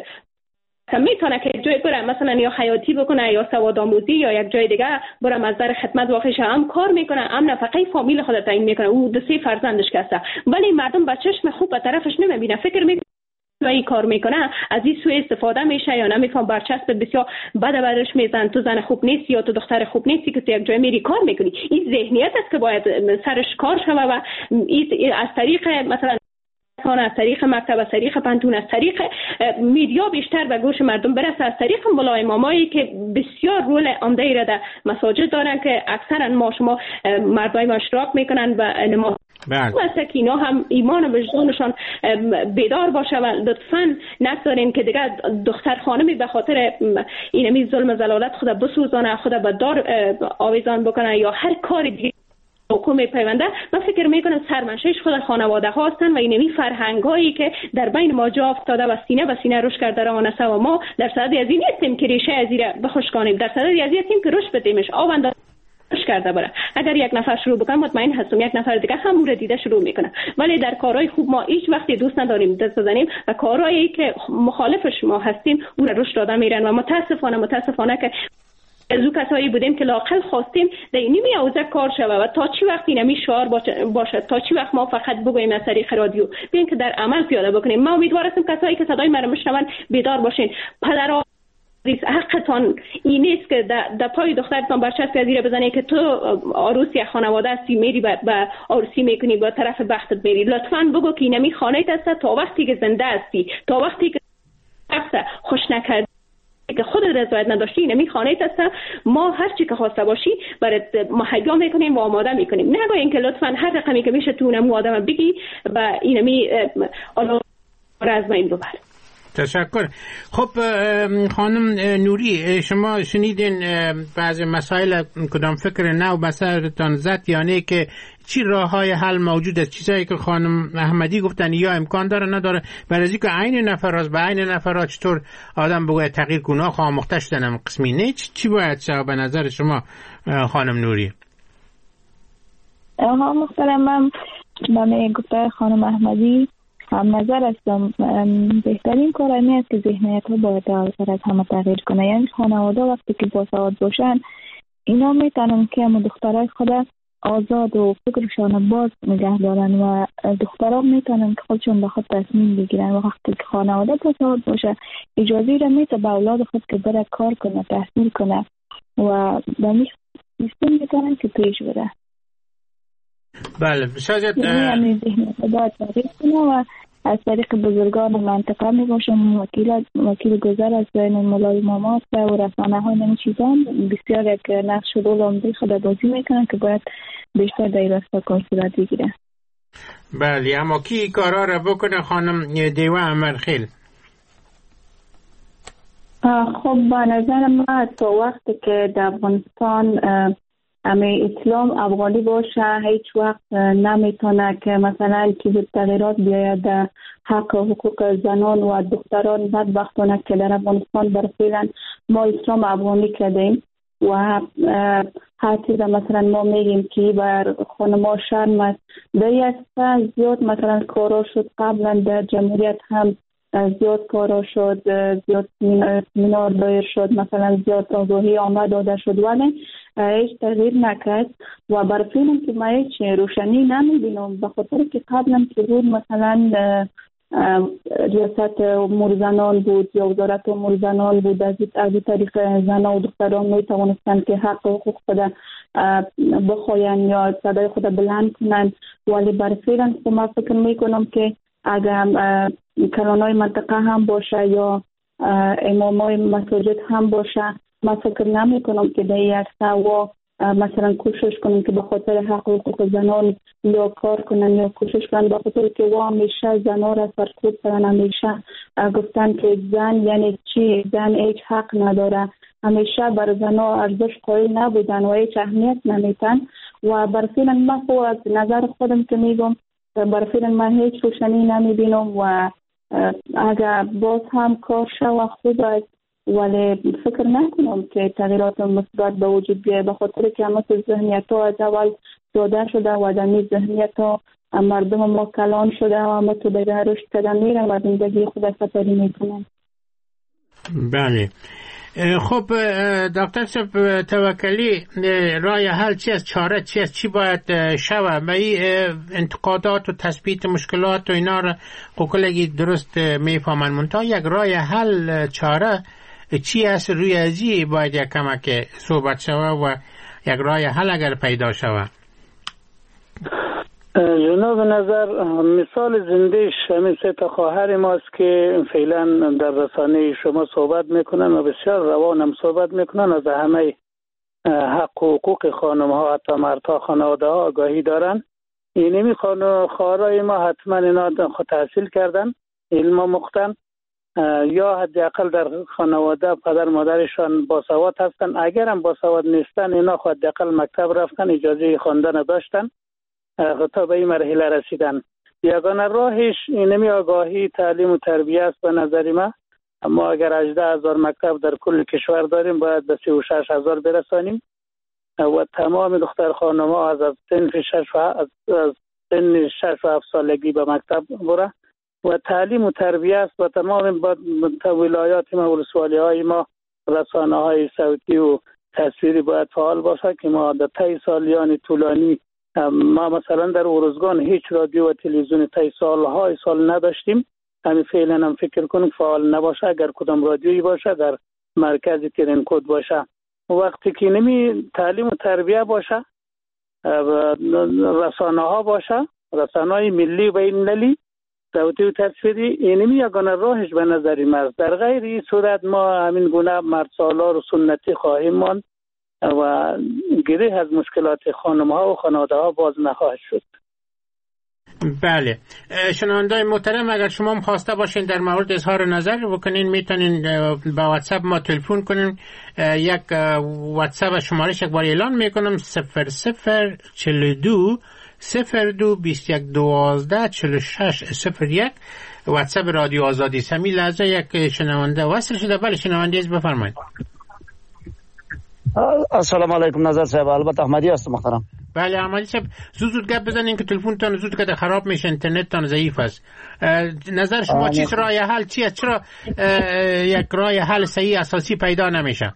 میتونه که جای بره مثلا یا حیاتی بکنه یا سواد آموزی یا یک جای دیگه بره مصدر خدمت واقعش هم کار میکنه هم نفقه فامیل خود تعیین میکنه. او دو سه فرزندش کسته ولی مردم با چشم خوب به طرفش نمیبینه. فکر میکنه و این کار میکنه از این سوء استفاده میشه یا نمیفهم برچسب بسیار بد برش میزن تو زن خوب نیستی یا تو دختر خوب نیستی که تو یک جای میری کار میکنی. این ذهنیت است که باید سرش کار شوه و از طریق مثلا از طریق مکتب از طریق پانتون از طریق میدیا بیشتر به گوش مردم برسه. از طریق مولای مامایی که بسیار رول عمده را در مساجد دارن که اکثرا ما شما مردای ما اشتراک میکنن و نماز واسه که اینا هم ایمان و وجدانشان بیدار باشه و لطفاً نگذارین که دیگه دختر خانمی به خاطر اینمی ظلم و ذلالت خود بسوزانه خود به دار آویزان بکنه یا هر کار دیگه حکومت پیونده. من فکر میکنم سرمنشهش خود خانواده ها هستن و اینمی فرهنگ هایی که در بین ما جا افتاده و سینه به سینه روش کرده روانسته و ما در صدد از این نیستیم که ریشه از این بخشکانیم. در صدد از این هستیم که روش بدیمش آونده کرده بره. اگر یک نفر شروع بکنه مطمئن هستم یک نفر دیگه هم او را دیده شروع میکنه. ولی در کارهای خوب ما هیچ وقتی دوست نداریم دست بزنیم و کارهایی که مخالفش ما هستیم او را روش داده میرن و متاسفانه که از او کسایی بودیم که لااقل خواستیم در اینی میاوزه کار شوه و تا چی وقت اینمی شعار باشه تا چی وقت ما فقط بگوییم از طریق رادیو بیاین که در عمل پیاده بکنیم. ما امیدوار هستم کسایی که صدای ما را میشنون بیدار باشین. پدرها حقتان این نیست که در پای دخترتان برچسب زیر بزنی که تو عروسی خانواده هستی میری به عروسی میکنی با طرف بختت میری. لطفاً بگو که اینمی خانه‌ت است تا وقتی که زنده هستی تا وقتی که خوش نکردی که خود رضایت نداشتی اینمی خانه‌ت است. ما هر چی که خواسته باشی برات مهیا میکنیم و آماده میکنیم. نگوین که لطفاً هر رقمی که میشه تو اونم آدم بگی و اینمی الله را از بین ببر. تشکر. خب خانم نوری، شما شنیدین بعض مسائل کدام فکر نو بسرتان زد، یعنی که چی راه های حل موجود است؟ چیزایی که خانم احمدی گفتن یا امکان داره نداره، برای اینکه عین نفرات به عین نفرات چطور آدم بگوید تغییر کنه آموخته شدن قسمی نه، چی باید شد به نظر شما خانم نوری؟ محترم، من گفته خانم احمدی هم نظر هستم. بهترین کار اینه است که ذهنیت ها باید از همه تغییر کنه. یعنی خانواده وقتی که باسواد باشن اینا میتونن که هم دخترای خود آزاد و فکرشان باز نگه دارن و دخترها میتونن که خودشون به خود تصمیم بگیرن و وقتی که خانواده باسواد باشه اجازه را میته به اولاد خود که بره کار کنه، تحصیل کنه و به میستون میتونن که پیش بره. بله بسازت یعنی ذهنیت باید تغییر کنه و از طریق بزرگان منطقه می باشم، وکیل گذر از بین مولای مامات و رسانه های نمی چیزان بسیار یک نقش و رول عمده خود بازی میکنن که باید بیشتر در راستا کار صورت بگیره. بله، اما کی کارا را بکنه خانم دیوه امرخیل؟ خب به نظر من تا وقتی که در افغانستان اسلام افغانی باشه هیچ وقت نمیتونه که مثلا چیز تغییرات بیاید در حق و حقوق زنان و دختران. بدبختانه که در افغانستان برفعلا ما اسلام افغانی کردیم و هر چیز مثلا ما میگیم که بر خانما شرم است. در یک زیاد مثلا کارا شد، قبلا در جمهوریت هم زیاد کارا شد، زیاد سمینار دایر شد، مثلا زیاد آگاهی آمد داده شد ولی هیچ تغییر نکرد و برای فیلم که ما هیچ روشنی نمیبینم به خاطر که قبلا که بود مثلا ریاست امور زنان بود یا وزارت امور زنان بود، از طریق زنان و دختران میتوانستند که حق و حقوق خود بخواین یا صدای خود بلند کنند. ولی برای فیلم که ما فکر میکنم که اگر کلانای منطقه هم باشه یا امامای مساجد هم باشه، من فکر نمی کنم که در یک سوا مثلا کوشش کنن که به خاطر حق و حقوق زنان یا کار کنن یا کوشش کنن، به خاطر که و همیشه زنها را سرکوب کردن، همیشه گفتن که زن یعنی چی، زن هیچ حق نداره، همیشه بر زنها ارزش قائل نبودن و هیچ اهمیت نمیتن. و بر فیلم من خود از نظر خودم که میگم بر فیلم من هیچ روشنی نمیبینم و اگر باز هم کار شود خوب است ولی فکر نکنم که تغییرات مثبت به وجود بیاید به خاطر که همه ذهنیت ها از اول زاده شده و دمی ذهنیت ها مردم ما کلان شده و همه تو به رشد کردن میرن و زندگی خود سفری میکنن. بله. خب دکتر صاحب توکلی، راه حل چی است؟ چاره چی است؟ چی باید شود؟ به این انتقادات و تثبیت مشکلات و اینا را کلگی درست میفهمن، منتها یک راه حل چاره چی است؟ روی ازی باید یک کمک صحبت شود و یک راه حل اگر پیدا شود. جناب نظر مثال زندهش همین سه تا خواهر ماست که فعلا در رسانه شما صحبت میکنن و بسیار روان هم صحبت میکنن، از همه حق و حقوق خانم ها حتی مردها خانواده ها آگاهی دارن. اینمی خواهرای ما حتما اینا خود تحصیل کردن، علم مختن یا حداقل در خانواده پدر مادرشان باسواد هستن، اگر هم باسواد نیستن اینا خود حداقل مکتب رفتن، اجازه خواندن داشتن تا به این مرحله رسیدن. یگانه راهش اینمی آگاهی تعلیم و تربیه است به نظر من. اما اگر 18,000 مکتب در کل کشور داریم باید به 36,000 برسانیم و تمام دختر خانم ها از سن 6 و 7 سالگی به مکتب بره و تعلیم و تربیه است و تمام ولایات ما و ولسوالی های ما رسانه های صوتی و تصویری باید فعال باشه که ما در طی سالیان طولانی ما مثلا در ارزگان هیچ رادیو و تلویزیون طی سال نداشتیم. همین فعلا هم فکر کنم فعال نباشه، اگر کدام رادیویی باشه در مرکز ترینکود باشه. وقتی که نمی تعلیم و تربیه باشه، رسانه ها باشه، رسانه های ملی و المللی صوتی و تصویری، اینمی یگانه راهش به نظر من. در غیر این صورت ما همین گونه مردسالار و سنتی خواهیم ماند و گره از مشکلات خانم ها و خانواده ها باز نخواهد شد. بله شنوندای محترم، اگر شما هم خواسته باشین در مورد اظهار نظر بکنین میتونین با واتساپ ما تلفن کنین. یک واتساپ شمارش یک بار اعلان میکنم 0042 02 21 12 46 01 واتساپ رادیو آزادی. سمی لحظه یک شنونده وصل شده. بله شنونده از بفرمایید. السلام علیکم نظر صاحب، البته احمدی هستم محترم. بله احمدی صاحب زود گپ بزنین که تلفنتون زود که خراب میشه، اینترنتتون ضعیف است. نظر شما چیست؟ راه حل چیه؟ چرا یک راه حل صحیح اساسی پیدا نمیشه؟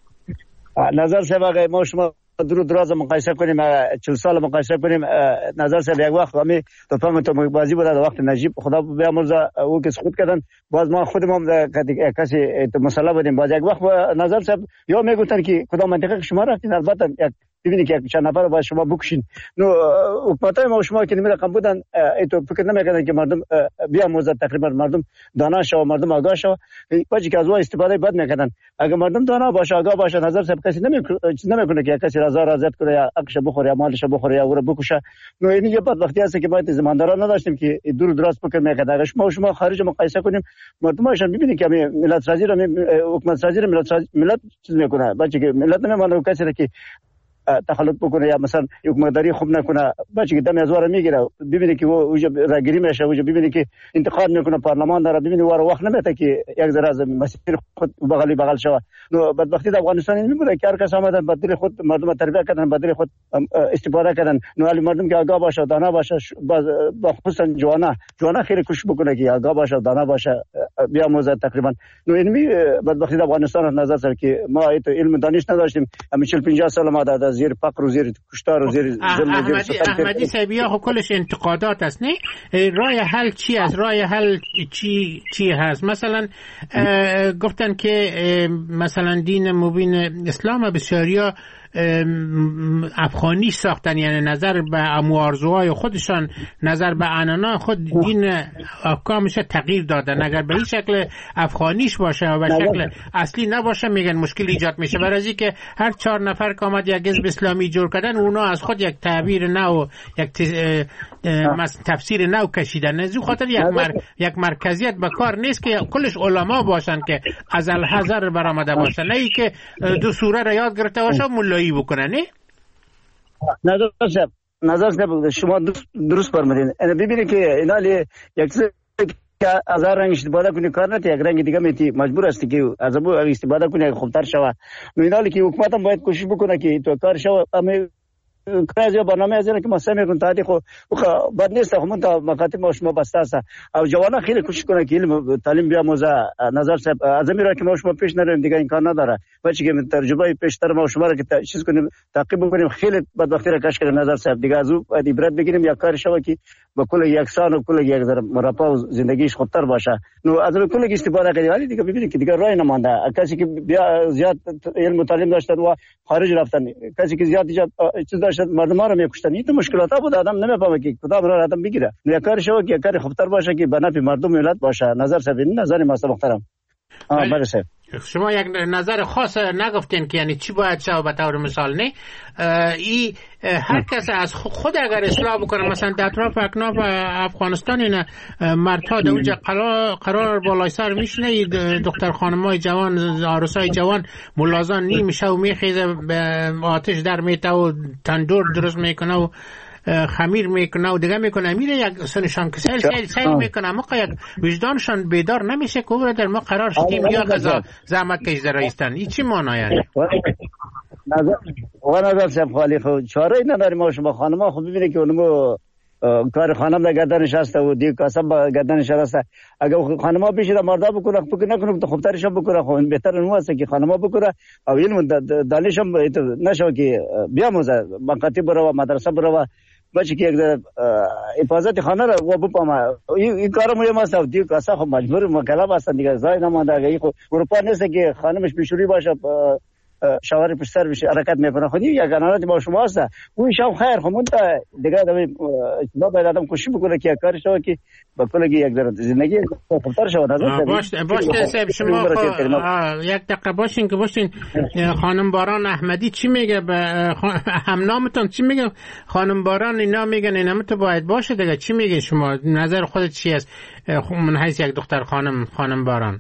نظر صاحب اگه ما شما دراز مقایسه کنیم 40 سال مقایسه کنیم، نظر صاحب یک وقت همین توفان تو بازی بود در وقت نجیب خدا بیامرزه او که سقوط کردن، باز ما خودمون کسی مسئله بودیم. باز یک وقت نظر صاحب یا میگفتن که کدام منطقه شما رفتین، البته یک ببینید که چند نفر با شما بکشین. نو حکومتای ما شما که نمی رقم بودن تو فکر نمیکردن که مردم بیامرزه، تقریبا مردم دانا شو، مردم آگاه شو، باجی که از اون استفاده بد میکردن. اگر مردم دانا باشه، آگاه باشه، نظر صاحب کسی نمیکنه که کسی رضا زد کنه یا عقش بخوره یا مالش بخوره یا او رو بکشه. نو این یه بدبختی است که ما زمانداران نداشتیم که دور دراز فکر میکردن. اگر شما خارج مقایسه کنیم مردمشون ببینید که ملت رازی رو حکومت رازی رو ملت چیز میکنه، باجی که ملت نمیمونه کسی رو که تخلط بکنه یا مثلا حکومتداری خوب نکنه، بچه که دم از واره میگیره. ببینی که اوجا راگیری میشه، اوجا ببینی که انتقاد میکنه پارلمان داره، ببینی واره وقت نمیته که یک ذره از مسیر خود بغل شوه. نو بدبختی در افغانستان این میبوده که هر کس آمدن بدل خود مردم تربیت کردن، بدل خود استفاده کردن. نو علی مردم که آگاه باشه، دانا باشه، با خصوصا جوانا خیلی کوشش بکنه که آگاه باشه، دانا باشه، بیاموزه تقریبا. نو این بدبختی در افغانستان نظر سر که ما ایت علم دانش نداشتیم. همین 40-50 سال ما در زیر فقر و زیر کشتار و زیر احمدی صاحبی ها کلش انتقادات است. نه راه حل چی است؟ راه حل چی هست؟ مثلا گفتن که مثلا دین مبین اسلام بسیاریا افغانی ساختن، یعنی نظر به آرزوهای خودشان، نظر به عنانا خود دین احکامش تغییر دادن. اگر به این شکل افغانیش باشه و شکل اصلی نباشه میگن مشکل ایجاد میشه. برای که هر 4 نفر که آمد یک حزب اسلامی جور کردن، اونا از خود یک تعبیر نو، یک تفسیر نو کشیدن. از این خاطر یک مرکزیت به کار نیست که کلش علما باشن که از الحذر برآمده باشن، نه ای که دو سوره را یاد گرفته باشه مولایی بکنن. نظر صاحب شما درست فرمودین. ببینید که اینا یک که از هر رنگ استفاده کنی کار نتی، یک رنگ دیگه میتی مجبور هستی که از ابو استفاده کنی خوبتر شوه. اینا که حکومت هم باید کوشش بکنه که تو کار شوه. کاز یا برنامه از اینه که ما سعی میکنیم تا خو بد نیست، همون تا مکاتب ما شما بسته است او جوانا خیلی کوشش کنه که علم تعلیم بیاموزه. نظر صاحب از میره که ما شما پیش نریم دیگه این کار نداره، بچه که ترجمه پیشتر ما شما رو که چیز کنیم تعقیب کنیم. خیلی بدبختی را کش کرد نظر صاحب دیگه از او عبرت بگیریم یا کار شوه که با کل یکسان و کل یک ذره مرفه و زندگیش خوبتر باشه. نو از کل استفاده کنیم. ولی دیگه ببینید که دیگه راه نمانده. کسی که زیاد علم و تعلیم داشتن و خارج رفتن، کسی که زیاد چیز داشت مردم ها رو میکشتن. این تو مشکلات ها بود، آدم نمیفهمه که کدام راه آدم بگیره. یا کار شو که کار خوبتر باشه که به نفع مردم ملت باشه. نظر صاحب این نظر ما محترم. بله صاحب شما یک نظر خاص نگفتین که یعنی چی باید شو به طور مثال. نه ای هر کس از خود اگر اصلاح بکنه، مثلا در اطراف اکناف افغانستان این مردها در اونجا قرار بالای سر میشنه، دختر خانمای جوان، عروسای جوان ملازان نیم شو میخیزه آتش در میته و تندور درست میکنه و خمیر میکنه و دیگه میکنه، میره یک سنشان که سیل میکنه، اما یک وجدانشان بیدار نمیشه که در ما قرار شدیم یا زحمت کش در رایستن. این چی معنی یعنی؟ نظر صاحب خالی خود چاره نداریم. ما شما خانم ها خود ببینید که اونمو کار خانم در گردنش هست و دیگه کاسب گردنش هست. اگر خانم ها بیشتر مردا بکنه فکر نکنم تو خوبترش بکنه، خب بهتر اون است که خانم ها بکنه و علم دانش هم نشه که بیاموزه، مکاتب برو و مدرسه برو بچه که یک حفاظت خانه را و بپامه. این کارم یه ماست و دیگه کاسا خب مجبور مکلف هستن دیگه، زای نمانده. اگه این خب اروپا نیست که خانمش بیشوری باشه شاور پشت سر بشه حرکت میکنه خودی یک انانات ما شما هست اون شام خیر خمون دیگه اشتباه باید آدم کوشش بکنه که کارش شو که با کلگی یک ذره زندگی خوبتر شود. باشه صاحب شما یک دقیقه باشین که باشین. خانم باران احمدی چی میگه به همنامتون؟ چی میگه خانم باران؟ اینا میگن اینا تو باید باشه دیگه. چی میگه شما؟ نظر خودت چی است من حیث یک دختر خانم باران؟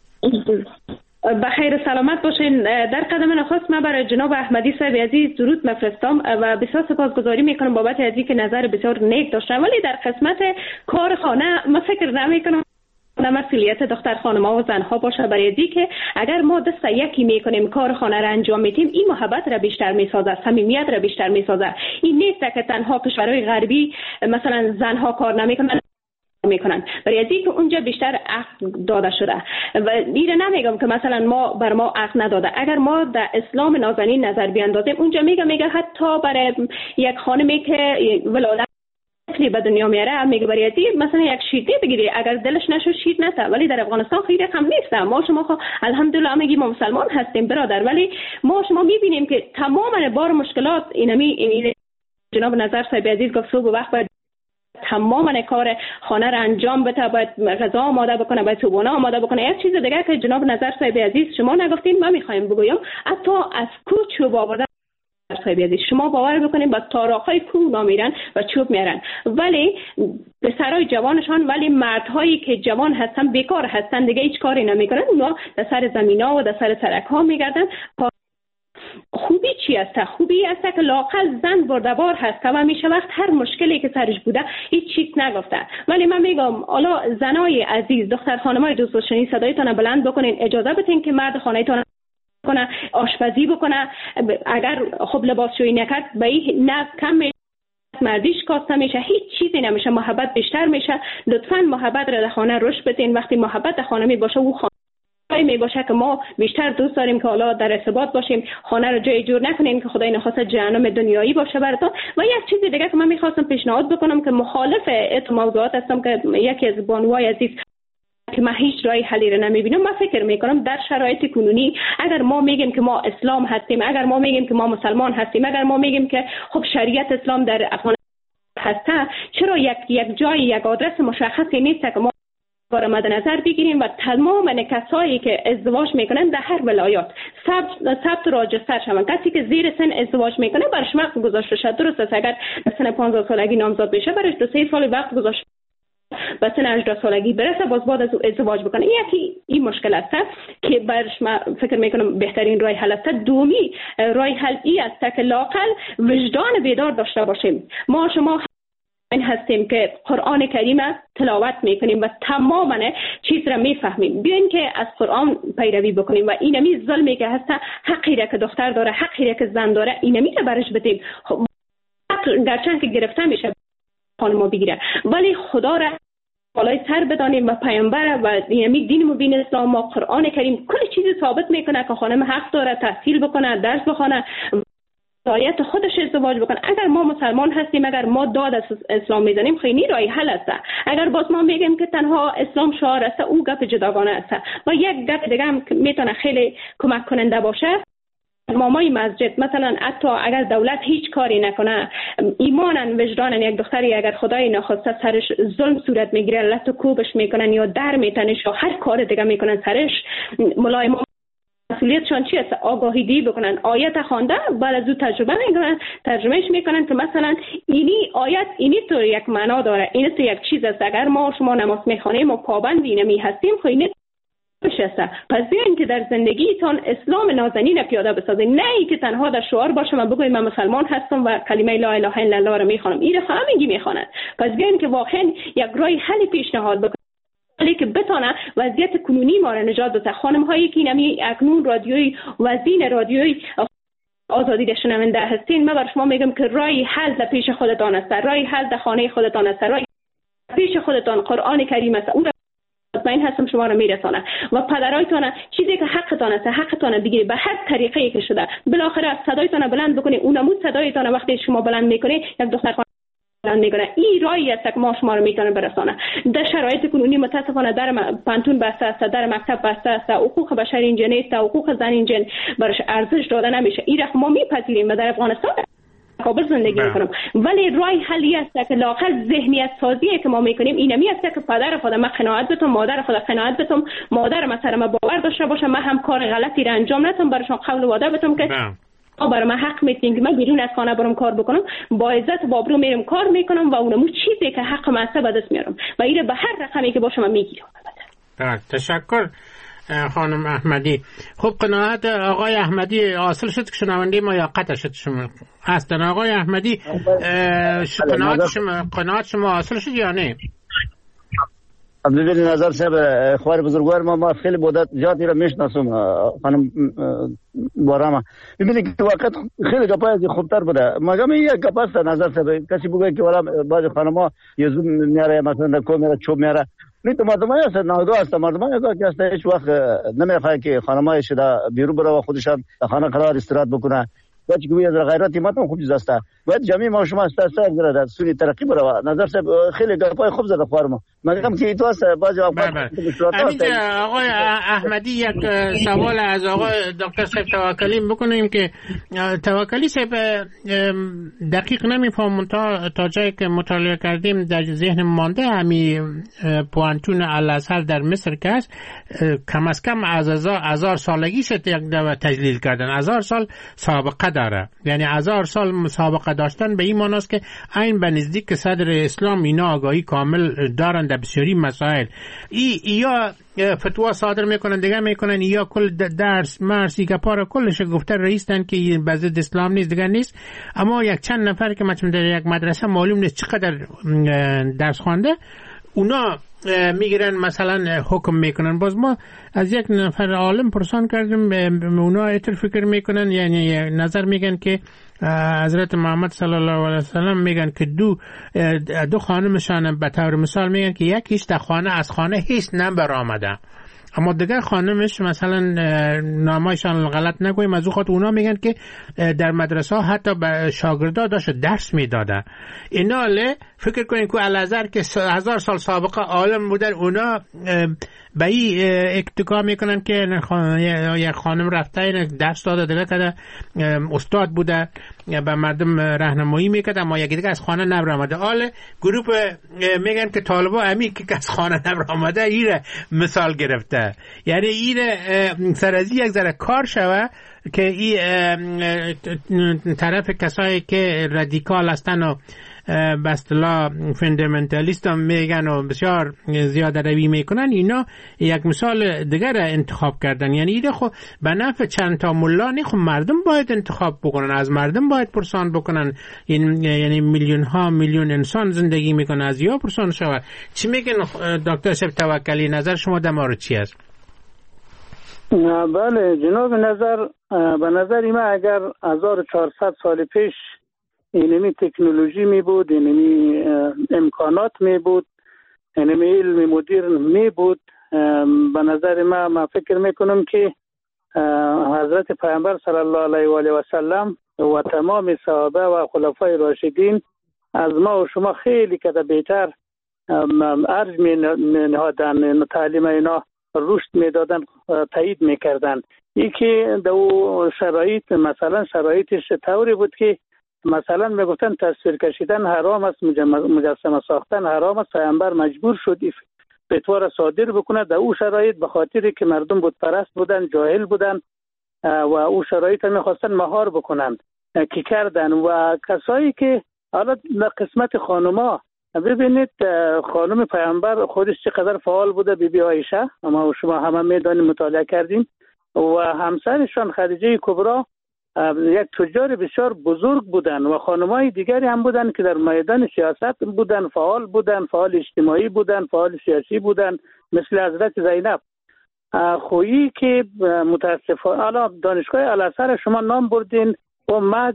بخیر سلامت باشین. در قدم نخست من برای جناب احمدی صاحب عزیز درود میفرستم و بسیار سپاسگزاری میکنم بابت از اینکه نظر بسیار نیک داشتن، ولی در قسمت کار خانه من فکر نمیکنم مسئولیت دختر خانم‌ها و زنها باشه، برای اینکه اگر ما دست یکی میکنیم کار خانه را انجام میدیم این محبت را بیشتر میسازه، صمیمیت را بیشتر میسازه. این نیست که تنها کشورهای غربی مثلا زنها کار نمیکنن برای اینکه اونجا بیشتر عقل داده شده و دیره نمیگم که مثلا ما عقل نداده. اگر ما در اسلام نازنین نظر بیاندازیم اونجا میگه حتی برای یک خانمی که ولادت به دنیا میاره میگه برای اینکه مثلا یک شیرده بگیری اگر دلش نشو شیر نته، ولی در افغانستان خیلی کم نیست. ما شما الحمدلله میگیم ما مسلمان هستیم برادر، ولی شما میبینیم که تمام بار مشکلات اینمی جناب نظر صاحب عزیز گفت صبح وقت باید تمام کار خانه را انجام بده، باید غذا آماده بکنه، باید صبحانه آماده بکنه. یک چیز دیگه که جناب نظر صاحب عزیز شما نگفتین ما میخوایم بگویم، حتی از کوه چوب آوردن صاحب عزیز شما باور بکنید با تاراخای کوه نمیرن و چوب میارن، ولی پسرای جوانشان ولی مردهایی که جوان هستن بیکار هستن دیگه هیچ کاری نمیکنن، اونا در سر زمینا و در سر سرک ها میگردن. خوبی چی است؟ خوبی است که لاقل زن بردبار هست و میشه وقت هر مشکلی که سرش بوده هیچ چیز نگفته. ولی من میگم حالا زنای عزیز دختر خانمای دوست داشتنی صدایتان بلند بکنین، اجازه بدین که مرد خانه‌تان کنه آشپزی بکنه. اگر خب لباسشویی نکرد به این نه کم مردیش کاسته میشه، هیچ چیزی نمیشه، محبت بیشتر میشه. لطفاً محبت را در خانه رشد بدین. وقتی محبت در خانه می باشه او می باشه که ما بیشتر دوست داریم که حالا در ارتباط باشیم، خانه رو جای جور نکنیم که خدای نخواسته جهنم دنیایی باشه براتون. و یک چیز دیگه که من میخواستم پیشنهاد بکنم که مخالف این موضوعات هستم که یکی از بانوای عزیز که من هیچ راه حلی رو نمیبینم. من فکر میکنم در شرایط کنونی اگر ما میگیم که ما اسلام هستیم، اگر ما میگیم که ما مسلمان هستیم، اگر ما میگیم که خب شریعت اسلام در افغانستان هسته، چرا یک جای یک آدرس مشخصی نیست که ما بار مد نظر بگیریم و تمام کسایی که ازدواج میکنن در هر ولایات ثبت راجستر شون. کسی که زیر سن ازدواج میکنه برش وقت گذاشته شد. درست است اگر سن 15 سالگی نامزاد بشه برش 2-3 سال وقت گذاشته، به سن 18 سالگی برسه باز بعد از ازدواج بکنه. یکی این مشکل است که برش من فکر میکنم بهترین راه حل است. دومی راه حل ای است که لااقل وجدان بیدار داشته باشیم. ما شما این هستیم که قرآن کریم تلاوت میکنیم و تماما چیز را میفهمیم. بیاین که از قرآن پیروی بکنیم و اینمی ظلمی که هست، حقی را که دختر داره، حقی را که زن داره، اینمی را برش بدیم. گرچه که گرفته میشه خانم بگیره، ولی خدا را بالای سر بدانیم و پیامبر و اینمی دین مبین اسلام ما قرآن کریم کلی چیز ثابت میکنه که خانم حق داره تحصیل بکنه، درس بخونه، رایت خودش ازدواج بکنه. اگر ما مسلمان هستیم، اگر ما داد از اسلام میزنیم، خیلی رای حل است. اگر باز ما میگیم که تنها اسلام شعار است، او گپ جداگانه است. و یک گپ دیگه هم میتونه خیلی کمک کننده باشه. مامای مسجد مثلا حتی اگر دولت هیچ کاری نکنه، ایمانن وجدانن یک دختری اگر خدای نخواسته سرش ظلم صورت میگیره، لط و کوبش میکنن یا در میتنش یا هر کار دیگه میکنن سرش، ملای مسئولیتشان چی است؟ آگاهی دی بکنن. آیت خوانده بعد از او تجربه میکنن، ترجمهش میکنن که مثلا اینی آیت اینی تو یک معنا داره، اینی تو یک چیز است. اگر ما شما نماز میخوانیم و پابند اینمی هستیم خب اینی بشه. پس بیاین که در زندگیتان اسلام نازنین پیاده بسازین، نه ای که تنها در شعار باشه و بگویم من مسلمان هستم و کلمه لا اله الا الله رو میخوانم. این رو همگی میخوانن. پس بیاین که واقعا یک راه حل پیشنهاد بکنیم که بتونه وضعیت کنونی ما را نجات بده. خانم هایی که نمی اکنون رادیوی وزین رادیوی آزادی در شنونده هستین، من بر شما میگم که راه حل در پیش خودتان است، راه حل در خانه خودتان است، راه پیش خودتان قرآن کریم است. اون مطمئن هستم شما را میرسانه و پدرایتان چیزی که حقتان است حقتان بگیرید به هر طریقی که شده. بالاخره صدایتان بلند بکنید. اونمون صدایتان وقتی شما بلند میکنید یک دختر میکنه. این راهی است که ما شما رو میتونه برسانه. در شرایط کنونی متاسفانه در پانتون بسته است، در مکتب بسته است، حقوق بشر اینجا نیست، حقوق زن اینجا برش ارزش داده نمیشه. این رقم ما میپذیریم و در افغانستان کابل زندگی میکنم، ولی رای حلی است که لااقل ذهنیت سازی که ما میکنیم اینمی است که پدر خودم من قناعت بتم، مادر خودم قناعت بتم، مادر مثلا ما باور داشته باشه من هم کار غلطی را انجام ندم، براشون قول وعده بتم که برای من حق میتین که من بیرون از خانه برم کار بکنم، با عزت و آبرو میرم کار میکنم و اونمو چیزی که حق من است به دست میارم و این به هر رقمی که باشه من میگیرم. تشکر خانم احمدی. خب قناعت آقای احمدی حاصل شد که شنونده ما یا قطع شد شما هستن؟ آقای احمدی قناعت شما حاصل شد یا نه؟ ببینید نظر صاحب خوار بزرگوار ما خیلی مدت زیادی رو میشناسم خانم بارام. ببینید که وقت خیلی گپای خوبتر بوده. مگم یک گپ است نظر صاحب کسی بگه که والا بعضی خانم‌ها یه زوم میاره مثلا کو میاره چوب میاره نه تو مردم هست ناگاه است مردم که است هیچ وقت نمیخواد که خانم‌های شده بیرون بره و خودشان خانه قرار استراحت بکنه. وقتی که از غیرت مردم خوب است باید جمعی ما شما استرسا گرده سوی ترقی بره. نظر صاحب خیلی گپای خوب زده خورم مگم که تو است بعضی اوقات آقای احمدی یک سوال از آقای دکتر صاحب توکلی بکنیم که توکلی صاحب دقیق نمیفهمم تا جایی که مطالعه کردیم در ذهن مانده همین پوانتون الازهر در مصر که است کم از کم از 1000 سالگی شد یک دفعه تجلیل کردن. 1000 سال سابقه داره، یعنی 1000 سال سابقه داشتن به این معناست که این به نزدیک صدر اسلام اینا آگاهی کامل دارند در بسیاری مسائل. یا فتوا صادر میکنن دیگه میکنن یا کل درس مرسی که پارا کلش گفته رئیسن که به ضد اسلام نیست دیگه نیست، اما یک چند نفر که مثلا در یک مدرسه معلوم نیست چقدر درس خوانده اونا میگیرن مثلا حکم میکنن. باز ما از یک نفر عالم پرسان کردیم اونا اطلاع فکر میکنن یعنی نظر میگن که حضرت محمد صلی الله علیه وسلم میگن که دو خانمشان به طور مثال میگن که یکیش در خانه از خانه هیچ نبر آمده اما دیگر خانمش مثلا نامایشان غلط نگویم از او خاطر اونا میگن که در مدرسه ها حتی به شاگردا داشت درس میداده. اینا فکر کنین که الازهر که 1000 سال سابقه عالم بودن اونا به این اتکا میکنن که یک خانم رفته درس داده دیگه که استاد بوده به مردم راهنمایی میکرد اما یکی دیگه از خانه نبر آمده. حال گروپ میگن که طالبا امی که از خانه نبر آمده ایره مثال گرفته، یعنی ایره سرازی یک ذره کار شوه که این طرف کسایی که رادیکال هستن و به اصطلاح فاندامنتالیست هم میگن و بسیار زیاده روی میکنن اینا یک مثال دیگر انتخاب کردن. یعنی ایده خب به نفع چند تا ملا نه، خب مردم باید انتخاب بکنن، از مردم باید پرسان بکنن. یعنی میلیون ها میلیون انسان زندگی میکنن از یا پرسان شود. چی میگن دکتر صاحب توکلی؟ نظر شما در مورد چی است؟ بله جناب نظر به نظر ما اگر 1400 سال پیش اینمی تکنولوژی می بود، اینمی امکانات می بود، اینمی علم مدرن می بود، به نظر ما فکر می کنم که حضرت پیامبر صلی الله علیه و آله و سلم و تمام صحابه و خلفای راشدین از ما و شما خیلی کده بهتر ارج می نهادن، تعلیم اینا رشد می دادن، تایید می کردن. یکی دو شرایط مثلا شرایطش طوری بود که مثلا میگفتن تصویر کشیدن حرام است، مجسمه ساختن حرام است، پیامبر مجبور شد فتوا را صادر بکنه در او شرایط به خاطری که مردم بت پرست بودن، جاهل بودن و او شرایط میخواستن مهار بکنن که کردن. و کسایی که حالا قسمت خانوما ببینید خانم پیامبر خودش چقدر فعال بوده، بی عایشه اما شما همه میدانیم مطالعه کردیم و همسرشان خدیجه کبرا یک تجار بسیار بزرگ بودن و خانمای دیگری هم بودن که در میدان سیاست بودن، فعال بودن، فعال اجتماعی بودن، فعال سیاسی بودن، مثل حضرت زینب. خویی که متاسفانه حالا دانشگاه الازهر شما نام بردین و مهد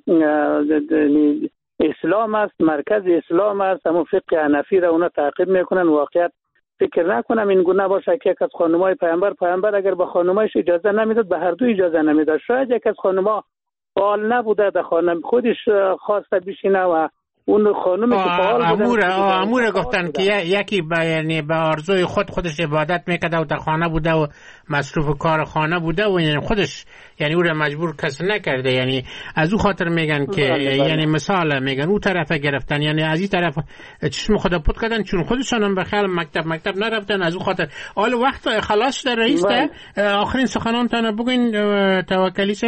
اسلام است، مرکز اسلام است، اما فقه حنفی را اونا تعقیب میکنن. واقعیت فکر نکنم این گونه باشه که یک از خانمای پیامبر اگر به خانمایش اجازه نمیداد به هر دو اجازه نمیداد. شاید یک از خانما فعال نبوده، در خانم خودش خواسته بشینه و اون خانم که فعال امور گفتن که یکی یعنی به آرزوی خودش عبادت میکرده و در خانه بوده و مصروف کار خانه بوده و یعنی خودش یعنی او را مجبور کس نکرده، یعنی از او خاطر میگن که یعنی مثال میگن او طرف گرفتن، یعنی از این طرف چشم خدا پود کردن چون خودشان هم به خیال مکتب نرفتن از او خاطر. حال وقت خلاص در رئیس ده آخرین سخنانتان بگوین توکلی صاحب.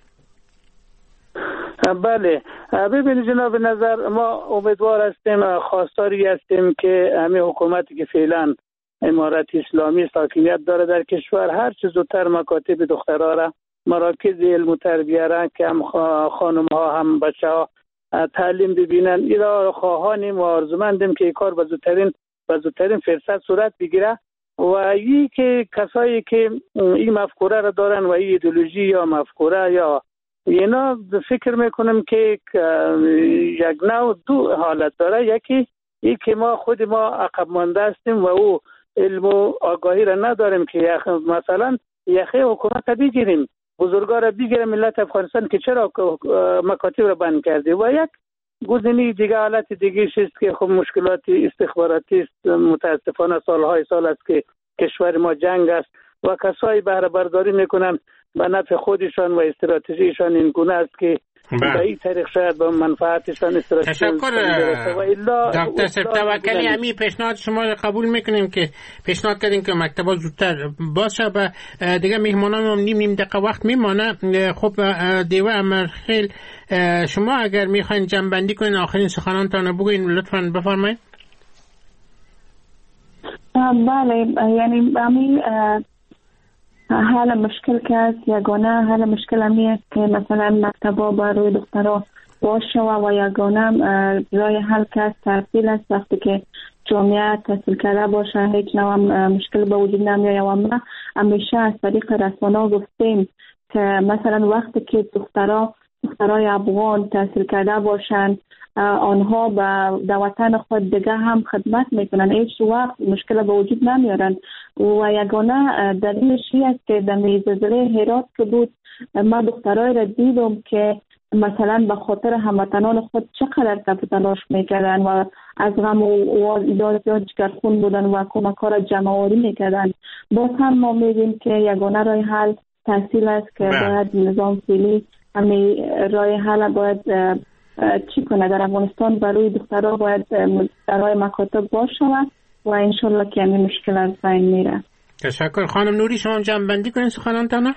بله ببینید جناب نظر، ما امیدوار هستیم، خواستاری هستیم که همین حکومتی که فعلا امارت اسلامی حاکمیت داره در کشور هر چه زودتر مکاتب دخترها را، مراکز علم و تربیه را که هم خانم ها هم بچه ها تعلیم ببینن، اینا خواهانیم و آرزومندیم که این کار به زودترین فرصت صورت بگیره و این که کسایی که این مفکوره را دارن و این ایدئولوژی یا مفکوره یا اینا فکر میکنم که یک نوع دو حالت داره. یکی این که خود ما عقب مانده هستیم و او علم و آگاهی را نداریم که مثلا یخه حکومت را بگیریم، بزرگا را بگیریم ملت افغانستان که چرا مکاتب را بند کرده. و یک گزینه دیگه حالت دیگه است که خب مشکلات استخباراتی است، متاسفانه سالهای سال است که کشور ما جنگ است و کسایی بهره برداری میکنن به نفع خودشان و استراتژیشان این گونه است که به این طریق شاید به منفعتشان استراتژی. تشکر دکتر صاحب توکلی. همین پیشنهاد شما را قبول میکنیم که پیشنهاد کردین که مکتبات زودتر باشه و دیگه مهمانان هم نیم دقیقه وقت میمانه. خب دیوه امرخیل شما اگر میخواین جمع‌بندی کنین آخرین سخنانتان بگوین لطفاً بفرمایید. بله یعنی همین حال مشکل که است یگانه حال مشکل همی است که مثلا مکتبا برای دخترها باشه و یگانه رای حل که است تحصیل است. وقتی که جامعه تحصیل کرده باشه هیچ نوع مشکل به وجود نمیاد. و ما همیشه از طریق رسانه گفتیم که مثلا وقتی که دخترای افغان تحصیل کرده باشند آنها به وطن خود دیگه هم خدمت میکنن، هیچ وقت مشکل به وجود نمیارن. و یگانه دلیلش این است که در زلزله هرات که بود ما دخترای را دیدم که مثلا به خاطر هموطنان خود چقدر تلاش میکردن و از غم و ایداد جگرخون بودن و کمک‌ها را جمع‌آوری میکردن. باز هم ما میگیم که یگانه راه حل تحصیل است که باید نظام فعلی همین راه حل باید چی کنه در افغانستان برای دخترها باید درهای مکاتب باشه و انشالله که همین مشکل از بین میره. تشکر. خانم نوری شما جمع بندی کنید سخنانتان.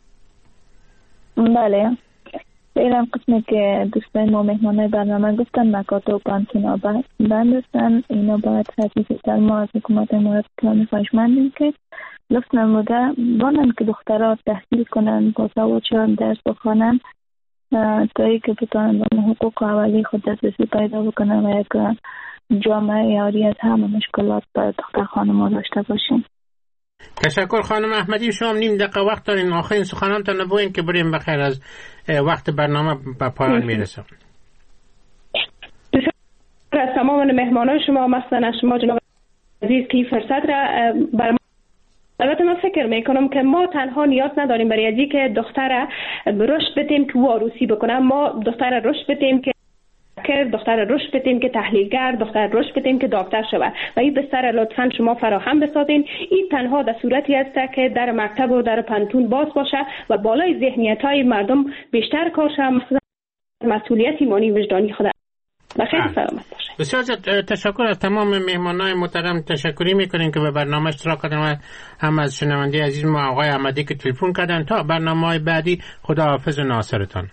بله ایران قسمی که دوستای ما مهمانای برنامه گفتن مکاتب و کانتینا بند هستن، اینا باید حدیثتر ما از حکومت امارت اسلامی خواهشمندیم که لطف نموده بانن که دخترها تحصیل کنن با سوادشان درس بخوانن تا ای که بتانن به حقوق اولی خود دسترسی پیدا بکنن و یک جامعه یاری از همه مشکلات برای دختر خانم داشته باشیم. تشکر. خانم احمدی شما نیم دقیقه وقت دارین، آخرین سخنانتان بگوین که بریم بخیر از وقت برنامه به پایان میرسه. تشکر از تمام مهمانان شما، مثلا شما جناب عزیز که فرصت را بر ما. البته من فکر میکنم که ما تنها نیاز نداریم برای ازی که دختر رشد بدیم که عروسی بکنه، ما دختر رشد بدیم که دختر رشد بدیم که تحلیلگر، دختر رشد بدیم که دکتر شود و این بستر لطفاً شما فراهم بسازین. این تنها در صورتی است که در مکتب و در پانتون باز باشه و بالای ذهنیت‌های مردم بیشتر کار شود، مسئولیت ایمانی وجدانی خود بخیر سلامت باشه. بسیار تشکر از تمام مهمانان محترم. تشکری میکنیم که به برنامه اشتراک کردن و هم از شنونده عزیز ما آقای احمدی که تلفن کردن. تا برنامه‌های بعدی خداحافظ ناصرتان.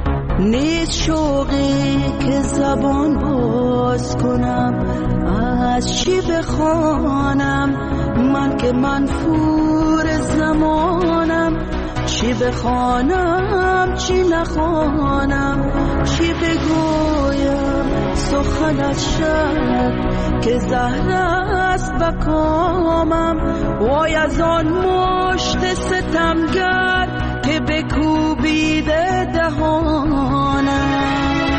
نیست شوقی که زبان باز کنم از چی بخوانم من که منفور زمانم؟ چی بخوانم چی نخوانم؟ چی بگویم سخن از شب که زهر است بکامم؟ وای از آن مشت ستمگر که بکوبیده دهانم.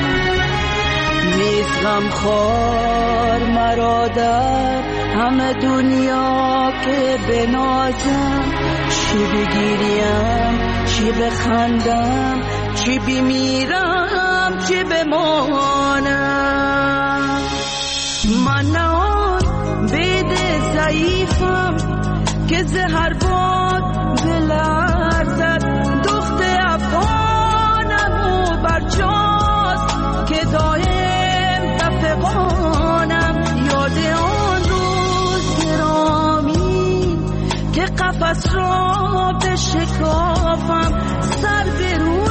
نیست غمخوار مرا در همه دنیا که بنازم. چی بگیریم چی بخندم؟ چی بمیرم چی بمانم؟ من نه آن بید ضعیفم که زهر باد بلرزد. دخت افغانم و برجاست که دایم تفقانم. یاد آن روز گرامی که قفس را بشکافم، سر به روی